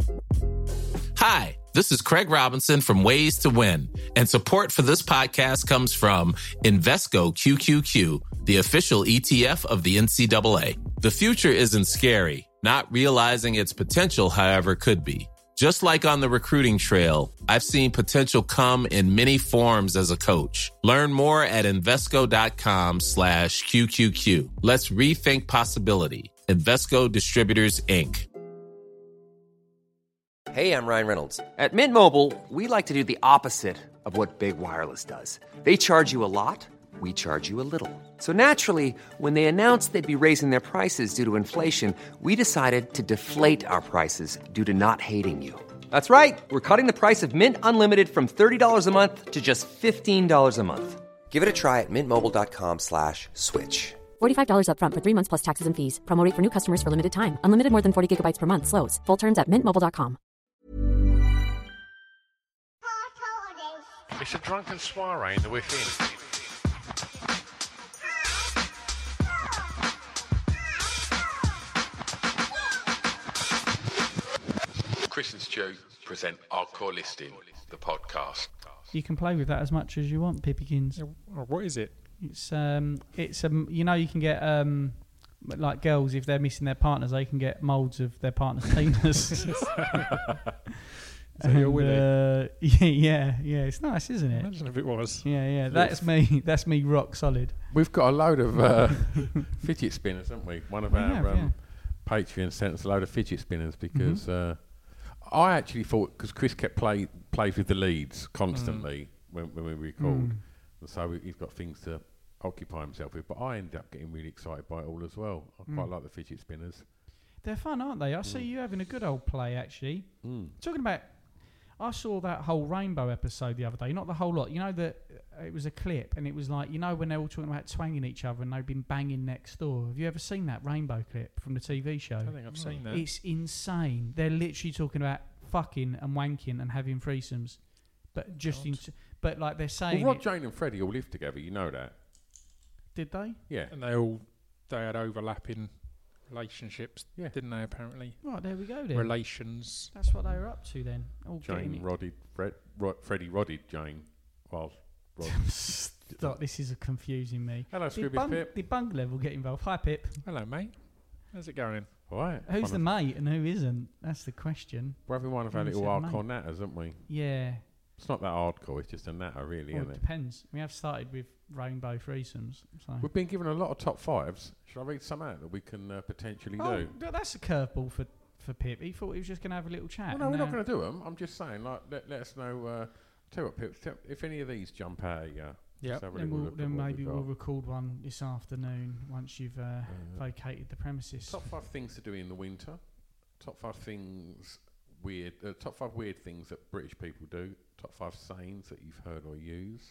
Hi, this is Craig Robinson from Ways to Win, and support for this podcast comes from Invesco QQQ, the official ETF of the NCAA. The future isn't scary. Not realizing its potential, however, could be. Just like on the recruiting trail, I've seen potential come in many forms as a coach. Learn more at Invesco.com/QQQ. Let's rethink possibility. Invesco Distributors, Inc. Hey, I'm Ryan Reynolds. At Mint Mobile, we like to do the opposite of what Big Wireless does. They charge you a lot, we charge you a little. So naturally, when they announced they'd be raising their prices due to inflation, we decided to deflate our prices due to not hating you. That's right. We're cutting the price of Mint Unlimited from $30 a month to just $15 a month. Give it a try at mintmobile.com/switch. $45 up front for 3 months plus taxes and fees. Promo rate for new customers for limited time. Unlimited more than 40 gigabytes per month. Slows full terms at mintmobile.com. It's a drunken soiree in the within. Chris and Stu present Hardcore Listing, the podcast. You can play with that as much as you want, Pippykins. What is it? It's you know, you can get like girls, if they're missing their partners, they can get moulds of their partner's penis. So you're with it? Yeah, it's nice, isn't it? Imagine if it was. Yeah, that's me. That's me, rock solid. We've got a load of fidget spinners, haven't we? One of our Patreon sent us a load of fidget spinners because I actually thought, because Chris plays with the leads constantly when we record, so he's got things to occupy himself with. But I ended up getting really excited by it all as well. I quite like the fidget spinners. They're fun, aren't they? I see you having a good old play, actually. Talking about, I saw that whole Rainbow episode the other day. Not the whole lot. You know that it was a clip, and it was like, you know, when they're all talking about twanging each other and they've been banging next door. Have you ever seen that Rainbow clip from the TV show? I don't think I've seen that. It's insane. They're literally talking about fucking and wanking and having threesomes, but just but like they're saying. Well, Rod, Jane, and Freddie all lived together. You know that? Did they? Yeah. And they had overlapping relationships, didn't they? Apparently. Right, there we go then. Relations. That's what they were up to then. All Jane rodded Freddie rodded Jane whilst Rod. Stop, this is confusing me. Hello, Scooby Pip. Did Bung Level get involved? Hi, Pip. Hello, mate. How's it going? All right. Who's the mate and who isn't? That's the question. We're having one of our little hardcore natters, aren't we? Yeah. It's not that hardcore, it's just a natter, really, Well, isn't it it? depends. We have started with Rainbow threesomes. So. We've been given a lot of top fives. Should I read some out that we can potentially do? That's a curveball for Pip. He thought he was just going to have a little chat. Well, no, we're not going to do them. I'm just saying, like, let us know. Tell you what, Pip, if any of these jump out at you. Yeah. Then maybe we'll record one this afternoon once you've vacated the premises. Top 5 things to do in the winter. Top 5 things weird. Top 5 weird things that British people do. Top 5 sayings that you've heard or use.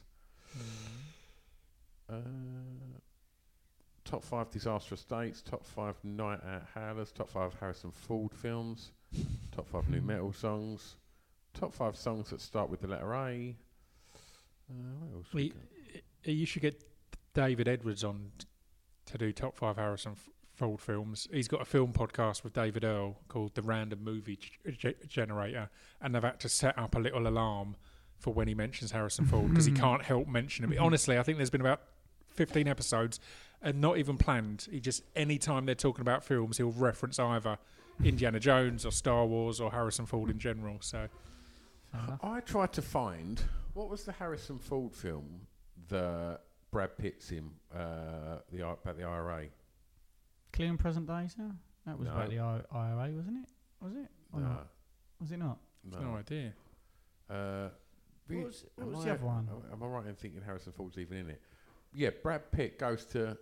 Top 5 disastrous dates. Top 5 night out howlers. Top 5 Harrison Ford films. Top 5 new metal songs. Top 5 songs that start with the letter A. What else? You should get David Edwards on to do top 5 Harrison Ford films. He's got a film podcast with David Earl called The Random Movie Generator, and they've had to set up a little alarm for when he mentions Harrison Ford because he can't help mentioning him. Honestly, I think there's been about 15 episodes and not even planned. He just, anytime they're talking about films, he'll reference either Indiana Jones or Star Wars or Harrison Ford in general. So I tried to find, what was the Harrison Ford film that Brad Pitt's in about the IRA? Clear and Present Days now? That was about the IRA, wasn't it? Was it? Or No. not? Was it not? no idea. What was the other one? Am I right in thinking Harrison Ford's even in it? Yeah, Brad Pitt goes to...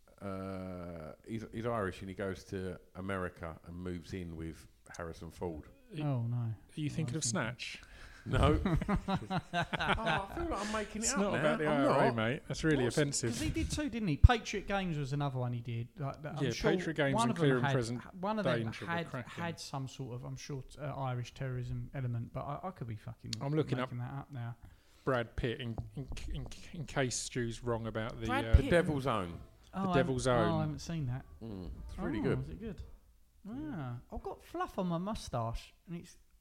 he's Irish and he goes to America and moves in with Harrison Ford. Oh, no. Are you thinking of Snatch? No. I feel like I'm making it It's up not now. about the I'm IRA, not. mate. That's really offensive. Because he did two, didn't he? Patriot Games was another one he did. I'm sure Patriot Games one and of them Clear and had, Present one of them Danger were cracking. had some sort of, I'm sure, Irish terrorism element, but I could be fucking I'm looking making that up now. Brad Pitt, in case Stu's wrong about the... The Devil's Own. The Devil's Own. Oh, I haven't seen that. It's really good. Is it good? I've got fluff on my moustache, and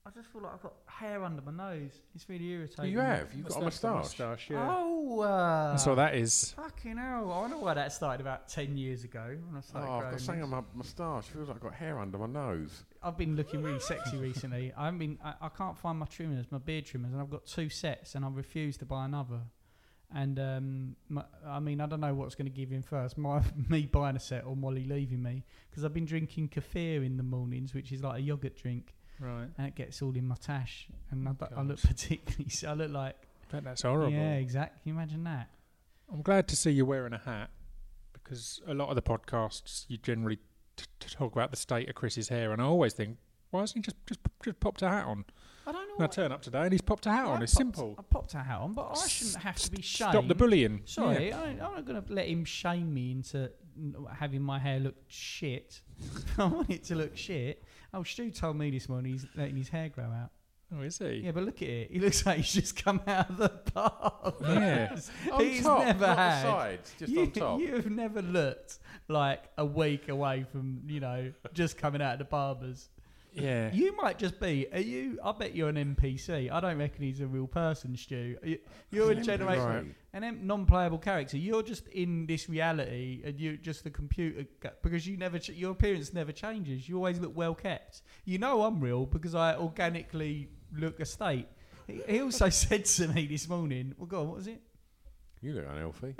I just feel like I've got hair under my nose. It's really irritating. You have? You've got a moustache? Yeah. Oh, that's what that is. Fucking hell. I know why that started about 10 years ago. When I started I've got growing something this. on my moustache. Feels like I've got hair under my nose. I've been looking really sexy recently. I can't find my trimmers, my beard trimmers, and I've got 2 sets, and I refuse to buy another. And I don't know what's going to give in first, me buying a set or Molly leaving me, because I've been drinking kefir in the mornings, which is like a yogurt drink, right? And it gets all in my tash, and I look particularly. I look like. That's horrible. Yeah, exactly. Can you imagine that? I'm glad to see you wearing a hat, because a lot of the podcasts you generally talk about the state of Chris's hair, and I always think, why hasn't he just popped a hat on? I don't know. And I turn up today and he's popped a hat on. It's simple. I popped a hat on, but I shouldn't have to be shamed. Stop the bullying. Sorry, I'm not going to let him shame me into having my hair look shit. I want it to look shit. Oh, Stu told me this morning he's letting his hair grow out. Oh, is he? Yeah, but look at it. He looks like he's just come out of the bar. Yeah. He's never not had. the sides, just on top. You've never looked like a week away from, just coming out of the barbers. Yeah. You might just be. I bet you're an NPC. I don't reckon he's a real person, Stu. You're a generator, an non-playable character. You're just in this reality, and you're just a computer because your appearance never changes. You always look well kept. I'm real because I organically look a state. He also said to me this morning. Well, go on. What was it? You look unhealthy.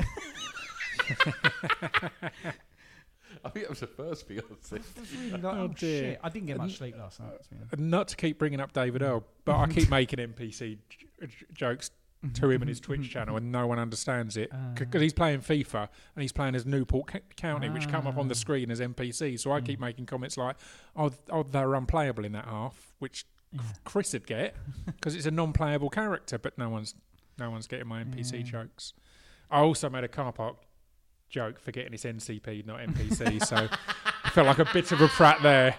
I think that was the first thing I said. Oh dear. Shit. I didn't get much sleep last night. Not to keep bringing up David Earl, but I keep making NPC jokes to him and his Twitch channel, and no one understands it because he's playing FIFA and he's playing as Newport County, which come up on the screen as NPC. So I keep making comments like, "Oh, they're unplayable in that half," which Chris would get because it's a non-playable character. But no one's getting my NPC jokes. I also made a car park joke forgetting it's NCP, not NPC, so I felt like a bit of a prat there.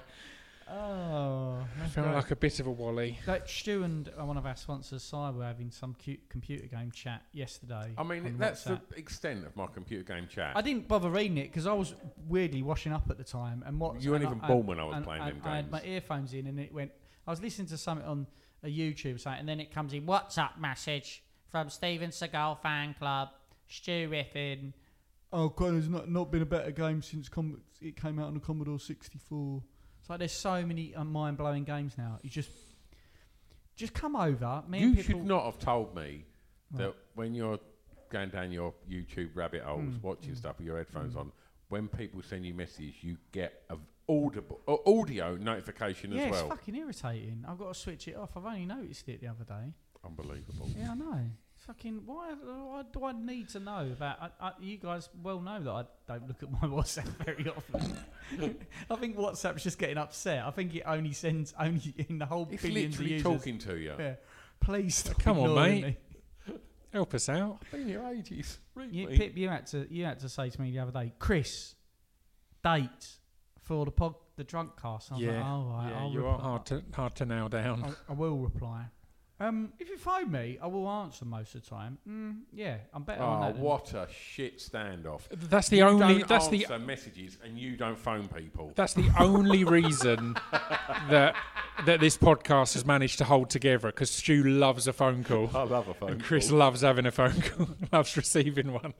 Oh, I felt like a bit of a wally. Like Stu and one of our sponsors, Si, were having some cute computer game chat yesterday. I mean, that's the extent of my computer game chat. I didn't bother reading it because I was weirdly washing up at the time. And you weren't even born when I was playing them games. I had my earphones in, and it went. I was listening to something on a YouTube site, and then it comes in WhatsApp message from Steven Seagal fan club, Stu Riffin. Oh, God, there's not been a better game since it came out on the Commodore 64. It's like there's so many mind-blowing games now. You just come over. You should not have told me that when you're going down your YouTube rabbit holes, watching stuff with your headphones on, when people send you messages, you get an audio notification as well. Yeah, it's fucking irritating. I've got to switch it off. I've only noticed it the other day. Unbelievable. Yeah, I know. Fucking, why do I need to know about... you guys well know that I don't look at my WhatsApp very often. I think WhatsApp's just getting upset. I think it only sends in the whole it's billions of literally users. Talking to you. Yeah. Please stop Come on, ignoring mate. me. Help us out. I've been here ages. Pip, you had to say to me the other day, Chris, date for the drunk cast. I was like, oh, right, yeah, I'll you are hard to nail down. I will reply. If you phone me, I will answer most of the time. Yeah, I'm better on that. Oh, what a shit standoff! That's the you only. Don't that's answer messages, and you don't phone people. That's the only reason that this podcast has managed to hold together. Because Stu loves a phone call. I love a phone and Chris call. loves having a phone call. Loves receiving one.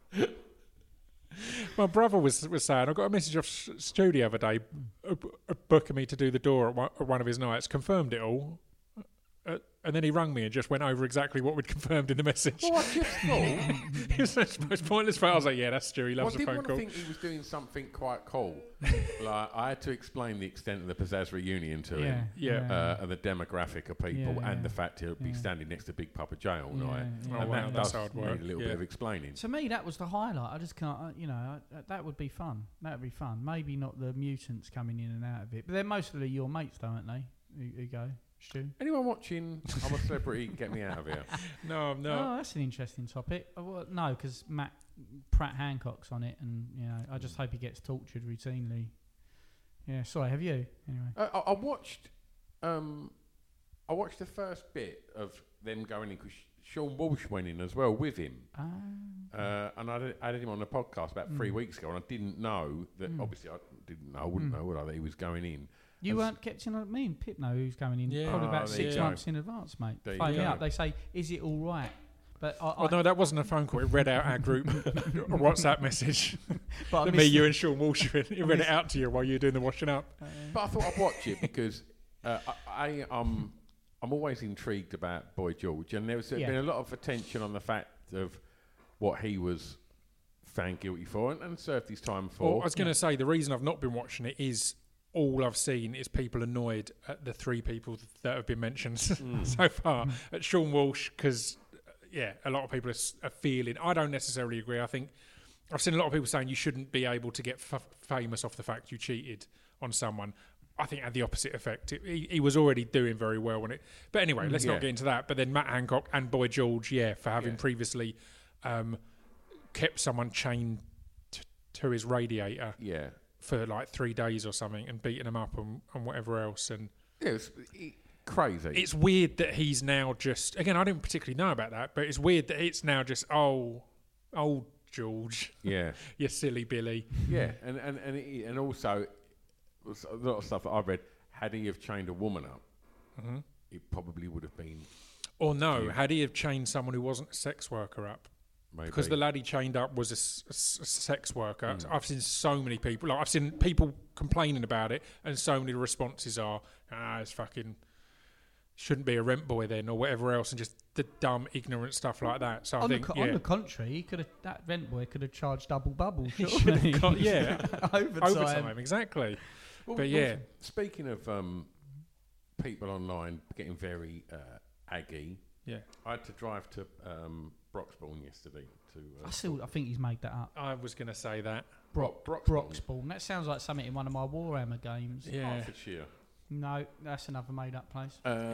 My brother was saying, I got a message off Stu the other day, booking me to do the door at one of his nights. Confirmed it all. And then he rang me and just went over exactly what we'd confirmed in the message. Well, I just thought... It was the most pointless part. I was like, yeah, that's Stu. He loves a phone call. I think he was doing something quite cool. Like, I had to explain the extent of the Pizzazz reunion to him. And the demographic of people and the fact he'll be standing next to Big Papa J all night. Oh, and wow, that that's does hard work. need a little bit of explaining. To me, that was the highlight. I just can't, that would be fun. That would be fun. Maybe not the mutants coming in and out of it. But they're mostly your mates, though, aren't they? Who go? Stu? Anyone watching I'm a Celebrity, Get Me Out of Here? No, I'm not. Oh, that's an interesting topic. No, because Pratt Hancock's on it, and I just hope he gets tortured routinely. Yeah, sorry, have you? Anyway, I watched the first bit of them going in because Sean Walsh went in as well with him. And I had him on the podcast about 3 weeks ago, and I didn't know that. Obviously, I didn't know. I wouldn't know would I, that he was going in. You weren't kept in on me and Pip know who's going in probably about 6 months in advance, mate. Phone me up. They say, "Is it all right?" But no, that wasn't a phone call. It read out our group WhatsApp message. But me, you, and Sean Walsh. It read it out to you while you were doing the washing up. But I thought I'd watch it because I'm always intrigued about Boy George, and there's been a lot of attention on the fact of what he was found guilty for and served his time for. Well, I was going to say the reason I've not been watching it is all I've seen is people annoyed at the 3 people that have been mentioned so far. At Sean Walsh, because a lot of people are feeling. I don't necessarily agree. I think I've seen a lot of people saying you shouldn't be able to get famous off the fact you cheated on someone. I think it had the opposite effect. He was already doing very well on it. But anyway, let's not get into that. But then Matt Hancock and Boy George, for having previously kept someone chained to his radiator for like 3 days or something and beating him up and whatever else. And it's crazy. It's weird that he's now just... Again, I didn't particularly know about that, but it's weird that it's now just, old George. Yeah. You silly Billy. Yeah, and also... A lot of stuff that I've read, had he have chained a woman up, it probably would have been... Or no, had he have chained someone who wasn't a sex worker up? Maybe. Because the lad he chained up was a sex worker. I've seen so many people... I've seen people complaining about it, and so many responses are, it's fucking... Shouldn't be a rent boy then, or whatever else, and just the dumb, ignorant stuff like that. So on I think, on the contrary, that rent boy could have charged double bubble. Overtime, exactly. Well, speaking of people online getting very aggy, I had to drive to Broxbourne yesterday. I think he's made that up. I was going to say that. Broxbourne. That sounds like something in one of my Warhammer games. Yeah. Hertfordshire. No, that's another made-up place.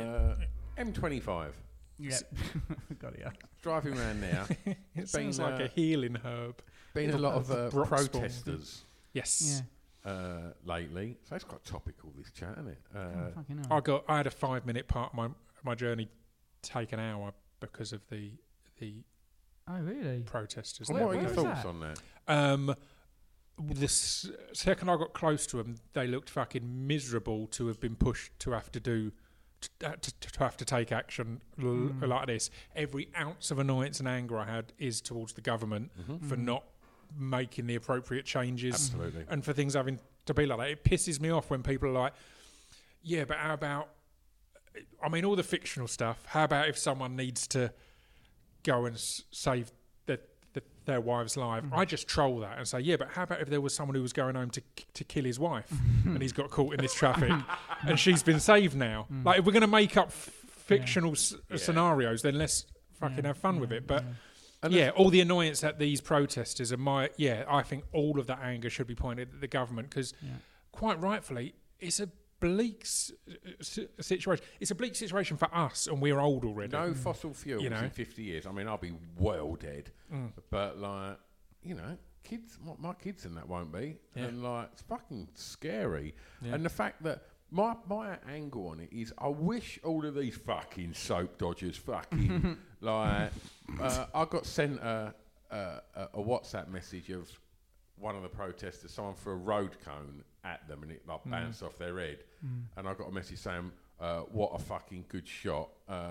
M25. Yep. Got it. Driving around now. It sounds like a healing herb. Been a lot of protesters. Yes. Lately. So it's quite topical, this chat, isn't it? I had a 5-minute part of my journey take an hour because of the Oh, really? protesters. What are your thoughts on that? The second I got close to them, they looked fucking miserable to have been pushed to have to do, to have to take action like this. Every ounce of annoyance and anger I had is towards the government for not making the appropriate changes and for things having to be like that. It pisses me off when people are like, yeah, but how about, I mean, all the fictional stuff, how about if someone needs to go and save their wife's life? I just troll that and say, yeah, but how about if there was someone who was going home to kill his wife and he's got caught in this traffic and she's been saved now? Like, if we're going to make up fictional scenarios, then let's fucking have fun with it. But all the annoyance at these protesters and I think all of that anger should be pointed at the government because quite rightfully, it's a bleak situation. It's a bleak situation for us, and we're old already. No fossil fuels in 50 years. I mean, I'll be well dead. But, like, kids, my kids and that won't be. And, like, it's fucking scary. And the fact that my angle on it is I wish all of these fucking soap dodgers fucking, like, I got sent a WhatsApp message of one of the protesters, someone threw a road cone at them and it like bounced off their head. And I got a message saying, what a fucking good shot.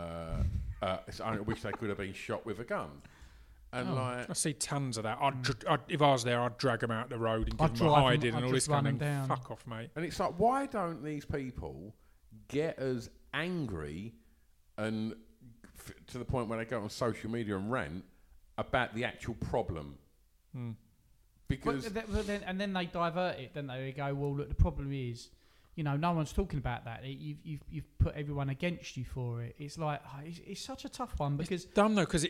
I wish they could have been shot with a gun. And like, I see tons of that. If I was there, I'd drag them out the road and give them a hiding and all this kind of thing. Fuck off, mate. And it's like, why don't these people get as angry and to the point where they go on social media and rant about the actual problem? Because then they divert it, don't they? They go, well, look, the problem is, no one's talking about that. You've put everyone against you for it. It's like it's such a tough one because it's dumb though, because it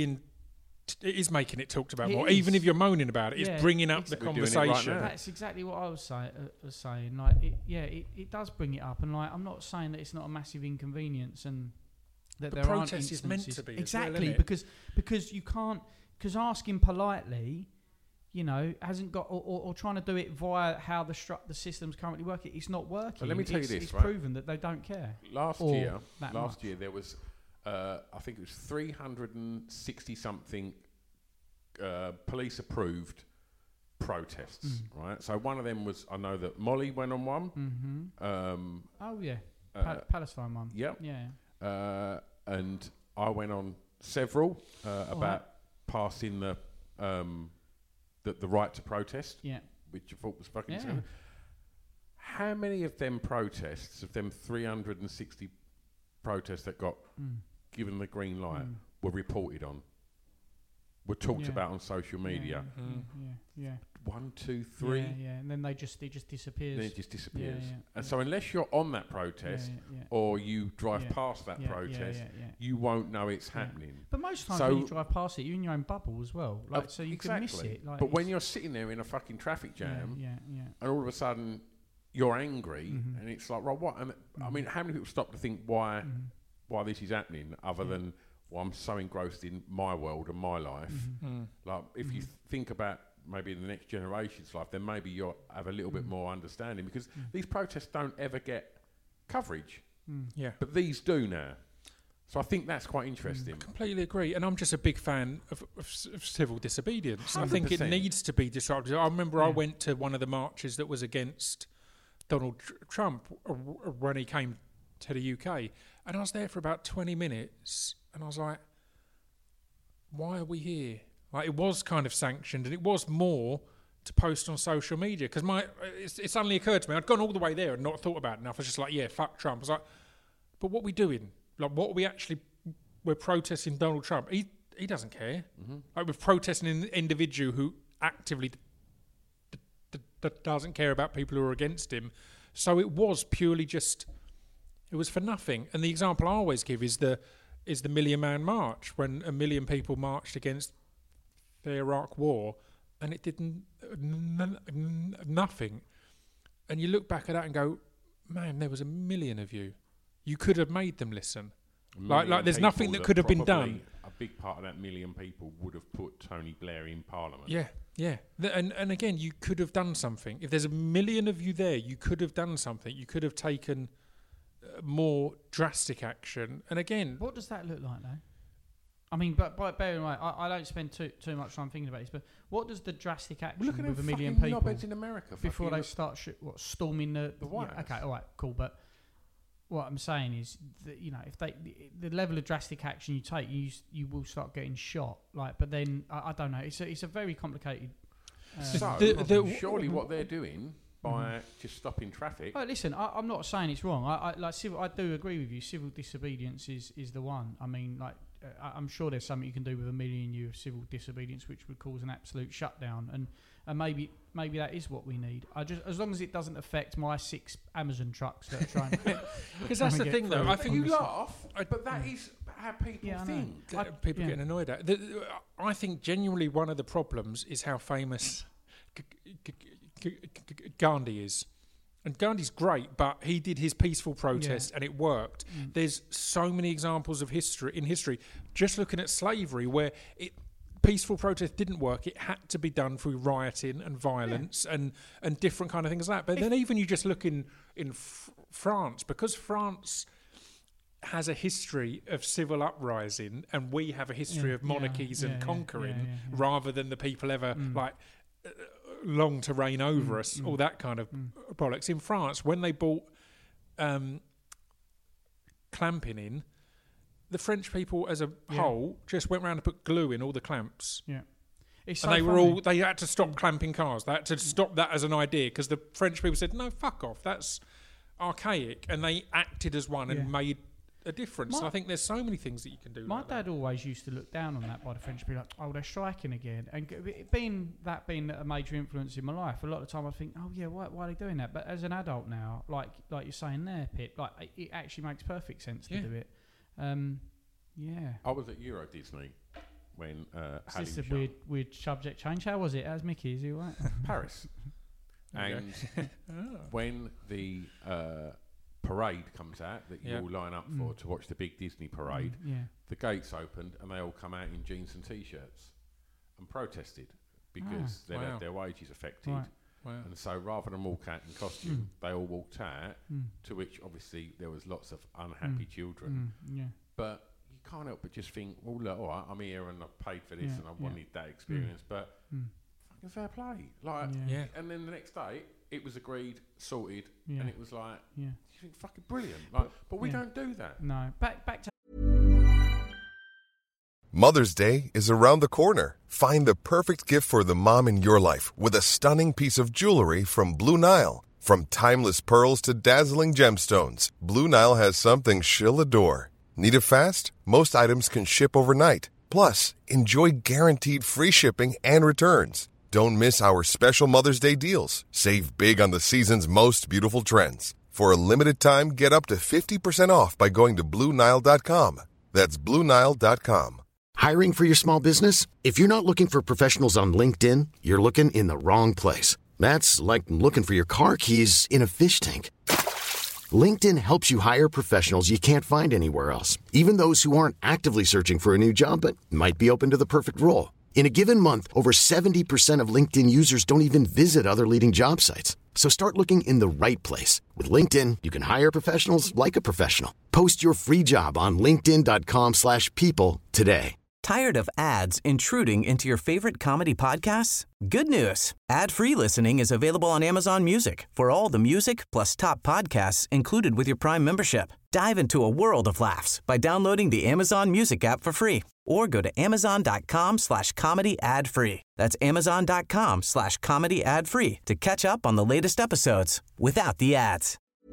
is making it talked about more. Even if you're moaning about it, it's bringing up the conversation. Right, that's exactly what I was saying. Like, it does bring it up, and like, I'm not saying that it's not a massive inconvenience and that there aren't instances. Is meant to be exactly well, because you can't asking politely. Hasn't got or trying to do it via how the system's currently working. It's not working. Well, let me tell you this. It's proven that they don't care. Last year there was, I think it was 360 something police approved protests, right? So one of them was, I know that Molly went on one. Palestine one. Yep. Yeah. And I went on several about passing the right to protest. Yeah. Which I thought was fucking silly. How many of them protests, of them 360 protests that got given the green light, were reported on? Were talked about on social media? Yeah. 1, 2, 3. Yeah. And then it just disappears. Then it just disappears. Yeah. And so unless you're on that protest or you drive past that protest, you won't know it's happening. But most times when you drive past it, you're in your own bubble as well. Like, so you can miss it. Like, but when you're sitting there in a fucking traffic jam, and all of a sudden you're angry, and it's like, right, what? And I mean, how many people stop to think why this is happening, other than, well, I'm so engrossed in my world and my life. Like, if you think about maybe in the next generation's life, then maybe you'll have a little bit more understanding, because these protests don't ever get coverage. Yeah. But these do now. So I think that's quite interesting. I completely agree. And I'm just a big fan of civil disobedience. 100%. I think it needs to be disrupted. I remember I went to one of the marches that was against Donald Trump when he came to the UK. And I was there for about 20 minutes. And I was like, why are we here? Like, it was kind of sanctioned, and it was more to post on social media, because it suddenly occurred to me, I'd gone all the way there and not thought about it enough. I was just like, yeah, fuck Trump. I was like, but what are we doing? Like, what are we actually? We're protesting Donald Trump. He doesn't care. Like, we're protesting an individual who actively doesn't care about people who are against him. So it was purely just, it was for nothing. And the example I always give is the Million Man March, when 1 million people marched against the Iraq War, and it did nothing. And you look back at that and go, man, there was 1 million of you. You could have made them listen. Like there's nothing that could have been done. A big part of that 1 million people would have put Tony Blair in Parliament. Yeah. And again, you could have done something. If there's 1 million of you there, you could have done something. You could have taken more drastic action. And again, what does that look like, though? I mean, but bear in mind, I don't spend too much time thinking about this, but what does the drastic action with 1 million people in America before they start storming the White House? Okay, all right, cool. But what I'm saying is that, you know, if the level of drastic action you take, you will start getting shot. Like, but then I don't know. It's a very complicated. Surely what they're doing by just stopping traffic. Oh, listen, I'm not saying it's wrong. I do agree with you. Civil disobedience is the one. I mean, like, I'm sure there's something you can do with 1 million of civil disobedience, which would cause an absolute shutdown, and maybe that is what we need. As long as it doesn't affect my 6 Amazon trucks that are trying to. Because that's the thing, though. I think you laugh, but that is how people think. People getting annoyed at. I think genuinely one of the problems is how famous Gandhi is. And Gandhi's great, but he did his peaceful protest and it worked. There's so many examples of history. Just looking at slavery, where peaceful protest didn't work. It had to be done through rioting and violence and different kind of things like that. But then even you just look in France, because France has a history of civil uprising and we have a history of monarchies and conquering rather than the people ever long to reign over us, all that kind of bollocks. In France, when they bought clamping in, the French people as a whole just went around and put glue in all the clamps. Yeah. It's and so they had to stop clamping cars. They had to stop that as an idea, because the French people said, no, fuck off, that's archaic. And they acted as one and made a difference. I think there's so many things that you can do. My dad always used to look down on that by the French people, like, oh, they're striking again. And being a major influence in my life, a lot of the time I think, oh yeah, why are they doing that? But as an adult now, like you're saying there, Pip, like it actually makes perfect sense to do it. I was at Euro Disney when Is this a weird subject change? How was it? How's Mickey? Is he all right? Paris. And when the parade comes out that you all line up for to watch the big Disney parade, the gates opened and they all come out in jeans and T-shirts and protested because they'd had their wages affected. Right. Wow. And so rather than walk out in costume, they all walked out, to which obviously there was lots of unhappy children. But you can't help but just think, well, look, all right, I'm here and I've paid for this and I wanted that experience, but fucking fair play. Like, Yeah. And then the next day, it was agreed, sorted, Yeah. and it was like, Yeah. you think fucking brilliant. Like, but we don't do that. No. Back to Mother's Day is around the corner. Find the perfect gift for the mom in your life with a stunning piece of jewelry from Blue Nile. From timeless pearls to dazzling gemstones, Blue Nile has something she'll adore. Need it fast? Most items can ship overnight. Plus, enjoy guaranteed free shipping and returns. Don't miss our special Mother's Day deals. Save big on the season's most beautiful trends. For a limited time, get up to 50% off by going to BlueNile.com. That's BlueNile.com. Hiring for your small business? If you're not looking for professionals on LinkedIn, you're looking in the wrong place. That's like looking for your car keys in a fish tank. LinkedIn helps you hire professionals you can't find anywhere else, even those who aren't actively searching for a new job but might be open to the perfect role. In a given month, over 70% of LinkedIn users don't even visit other leading job sites. So start looking in the right place. With LinkedIn, you can hire professionals like a professional. Post your free job on linkedin.com/people today. Tired of ads intruding into your favorite comedy podcasts? Good news. Ad-free listening is available on Amazon Music for all the music plus top podcasts included with your Prime membership. Dive into a world of laughs by downloading the Amazon Music app for free or go to amazon.com/comedy ad-free. That's amazon.com/comedy ad-free to catch up on the latest episodes without the ads.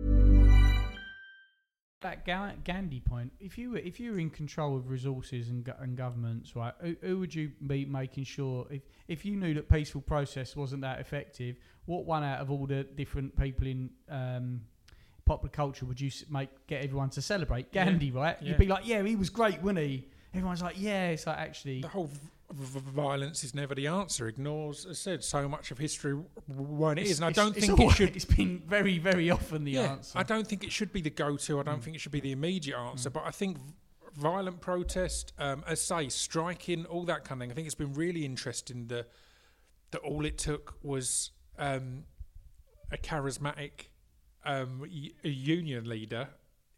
that Gandhi point, if you were in control of resources and governments, right, who would you be making sure, if you knew that peaceful process wasn't that effective, what one out of all the different people in popular culture would you get everyone to celebrate? Gandhi, right? You'd be like, yeah, he was great, wasn't he? Everyone's like, yeah. It's like, actually, the whole violence is never the answer. Ignores, as I said, so much of history when it is, and I don't think it should. It's been very, very often the answer. I don't think it should be the go-to. I don't think it should be the immediate answer. But I think violent protest, as say, striking, all that kind of thing. I think it's been really interesting that all it took was a charismatic union leader.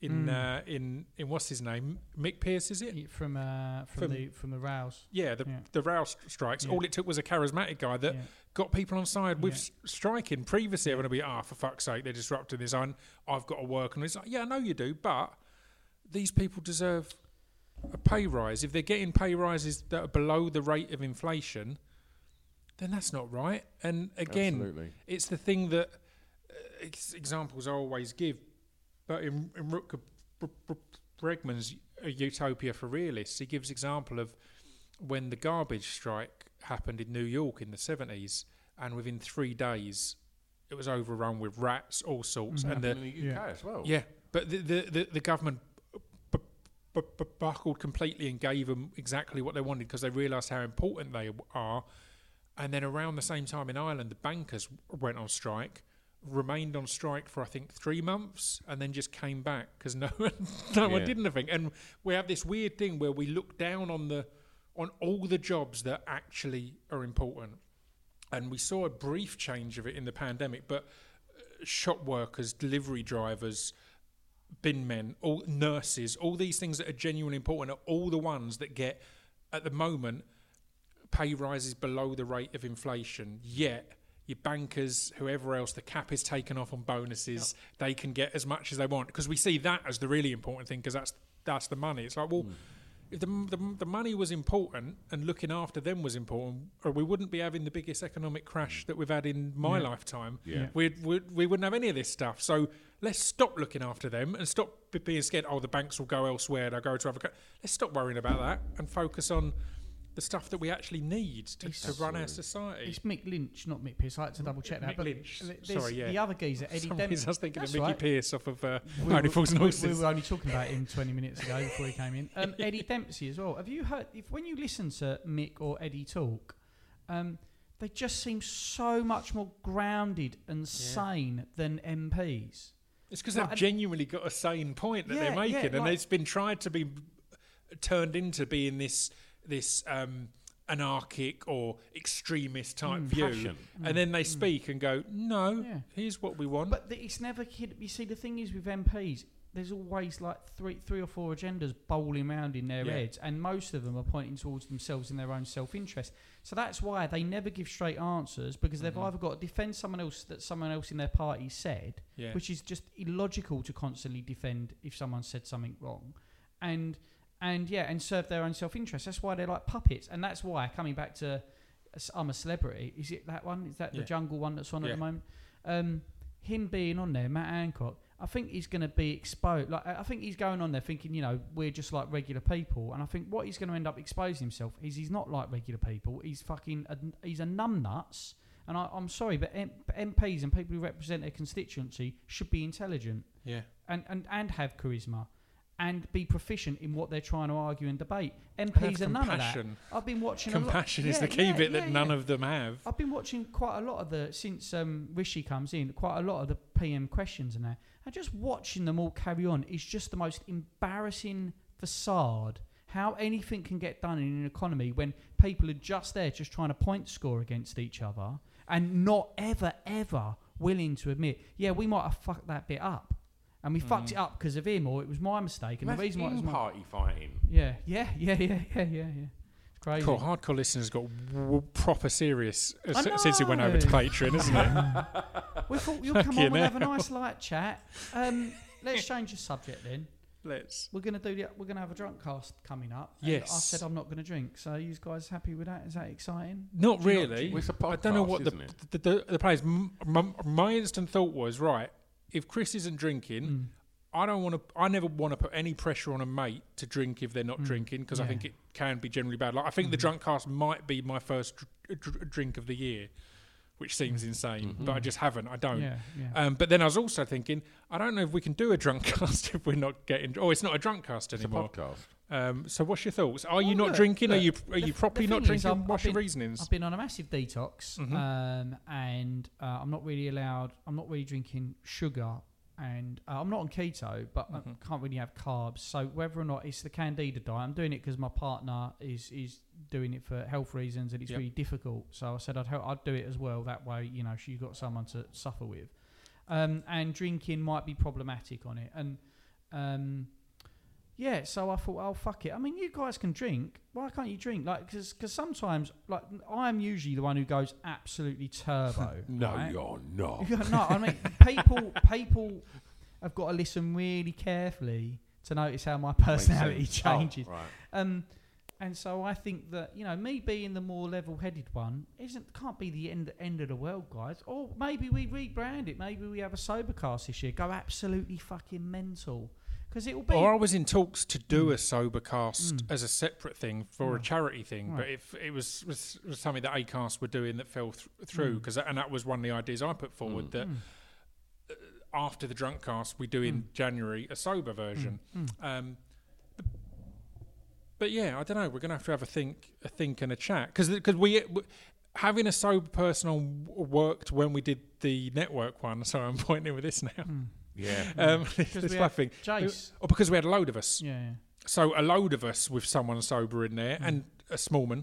In what's his name, Mick Pearce, is it from the rows? The rouse strikes. Yeah. All it took was a charismatic guy that got people on side with striking. Previously, everyone would be, for fuck's sake, they're disrupting this. I've got to work, and it's like, I know you do, but these people deserve a pay rise. If they're getting pay rises that are below the rate of inflation, then that's not right. And again, it's the thing that examples I always give. But in Rutger Bregman's Utopia for Realists, he gives example of when the garbage strike happened in New York in the 70s, and within 3 days it was overrun with rats, all sorts. And in the UK as well. Yeah, but the government buckled completely and gave them exactly what they wanted because they realised how important they are. And then around the same time in Ireland, the bankers went on strike. Remained on strike for I think 3 months and then just came back because no one did anything. And we have this weird thing where we look down on all the jobs that actually are important. And we saw a brief change of it in the pandemic, but shop workers, delivery drivers, bin men, all nurses, all these things that are genuinely important are all the ones that get at the moment pay rises below the rate of inflation. Yet your bankers, whoever else, the cap is taken off on bonuses. They can get as much as they want because we see that as the really important thing because that's the money. It's like, well, if the money was important and looking after them was important, or we wouldn't be having the biggest economic crash that we've had in my lifetime. Yeah. We wouldn't have any of this stuff. So let's stop looking after them and stop being scared, the banks will go elsewhere, they'll go to other countries. Let's stop worrying about that and focus on the stuff that we actually need to run our society. It's Mick Lynch, not Mick Pearce. I had to double check that. Mick Lynch. The other geezer, Eddie Dempsey. I was thinking of Mickey Pearce off of Only Fools and Horses. We were only talking about him 20 minutes ago before he came in. Eddie Dempsey as well. Have you heard, when you listen to Mick or Eddie talk, they just seem so much more grounded and sane than MPs. It's because they've genuinely got a sane point that they're making, and it's been tried to be turned into being this anarchic or extremist type view, and then they speak and go, no, here's what we want. But it's never, you see, the thing is with MPs, there's always like three or four agendas bowling around in their heads, and most of them are pointing towards themselves and their own self-interest. So that's why they never give straight answers, because they've either got to defend someone else that someone else in their party said, which is just illogical to constantly defend if someone said something wrong, and serve their own self-interest. That's why they're like puppets, and that's why, coming back to I'm a Celebrity, is it that one? Is that the Jungle one that's on at the moment? Him being on there, Matt Hancock, I think he's going to be exposed. Like, I think he's going on there thinking, you know, we're just like regular people. And I think what he's going to end up exposing himself is he's not like regular people. He's he's a numbnuts. And I'm sorry, but MPs and people who represent their constituency should be intelligent. Yeah. And have charisma. And be proficient in what they're trying to argue and debate. MPs are none of that. I've been watching compassion is the key bit that none of them have. I've been watching quite a lot of since Rishi comes in, quite a lot of the PM questions and that. And just watching them all carry on is just the most embarrassing facade. How anything can get done in an economy when people are just there, just trying to point score against each other and not ever, ever willing to admit, we might have fucked that bit up. And we fucked it up because of him, or it was my mistake. And that's the reason why it was party fighting. Yeah. It's crazy. Cool, hardcore listeners got proper serious since he went over to Patreon, isn't it? We thought you'll come on and have a nice light chat. Let's change the subject then. We're gonna have a drunk cast coming up. Yes. I said I'm not gonna drink. So are you guys happy with that? Is that exciting? Not really. It's a podcast, I don't know what the play is. My instant thought was, right, if Chris isn't drinking, I never want to put any pressure on a mate to drink if they're not drinking, because I think it can be generally bad. Like, I think the drunk cast might be my first drink of the year, which seems insane, but I just haven't. I don't. Yeah. But then I was also thinking, I don't know if we can do a drunk cast if we're not getting. Oh, it's not a drunk cast anymore. It's a podcast. So what's your thoughts? Are you not drinking? Are you properly not drinking? What's your reasonings? I've been on a massive detox, and I'm not really allowed. I'm not really drinking sugar, and I'm not on keto, but I can't really have carbs. So whether or not it's the Candida diet, I'm doing it because my partner is doing it for health reasons, and it's really difficult. So I said I'd do it as well. That way, you know, she's got someone to suffer with. And drinking might be problematic on it, and. So I thought, oh, fuck it. I mean, you guys can drink. Why can't you drink? Like, because sometimes, like, I'm usually the one who goes absolutely turbo. No, right? you're not. No, I mean, people have got to listen really carefully to notice how my personality changes. Oh, right. And so I think that, you know, me being the more level-headed one can't be the end of the world, guys. Or maybe we rebrand it. Maybe we have a sober cast this year. Go absolutely fucking mental. It will be. Or I was in talks to do a sober cast as a separate thing for a charity thing, but if it was something that Acast were doing that fell through, and that was one of the ideas I put forward, that after the drunk cast we do in January a sober version. But yeah, I don't know. We're going to have a think and a chat, because we having a sober person on worked when we did the network one. So I'm pointing with this now. Yeah. Because we had Jace. Or because we had a load of us. Yeah. So a load of us with someone sober in there, and a Smallman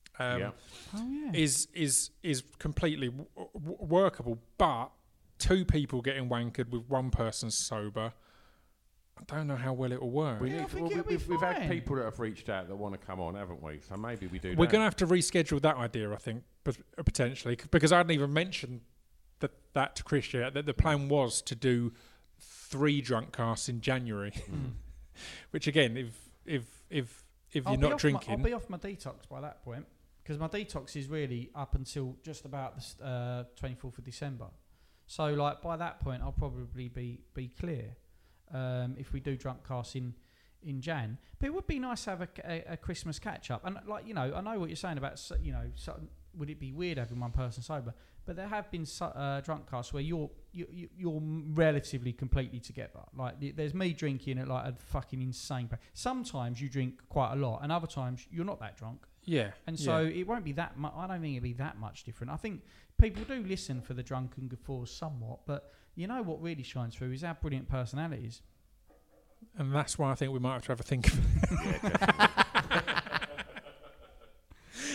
is completely workable. But two people getting wankered with one person sober, I don't know how well it will work. We've had people that have reached out that want to come on, haven't we? So maybe we do. We're going to have to reschedule that idea, I think, potentially, because I hadn't even mentioned that to Chris yet. That the plan was to do 3 drunk casts in January, which again, if you're not drinking, I'll be off my detox by that point, because my detox is really up until just about the 24th of December. So like by that point, I'll probably be clear. If we do drunk casts in Jan, but it would be nice to have a Christmas catch up. And like, you know, I know what you're saying about, you know, would it be weird having one person sober? But there have been drunk casts where you're relatively completely together. Like there's me drinking at like a fucking insane pace. Sometimes you drink quite a lot, and other times you're not that drunk. Yeah. And so it won't be that much. I don't think it'll be that much different. I think people do listen for the drunken guffaws somewhat, but you know what really shines through is our brilliant personalities. And that's why I think we might have to have a think of it.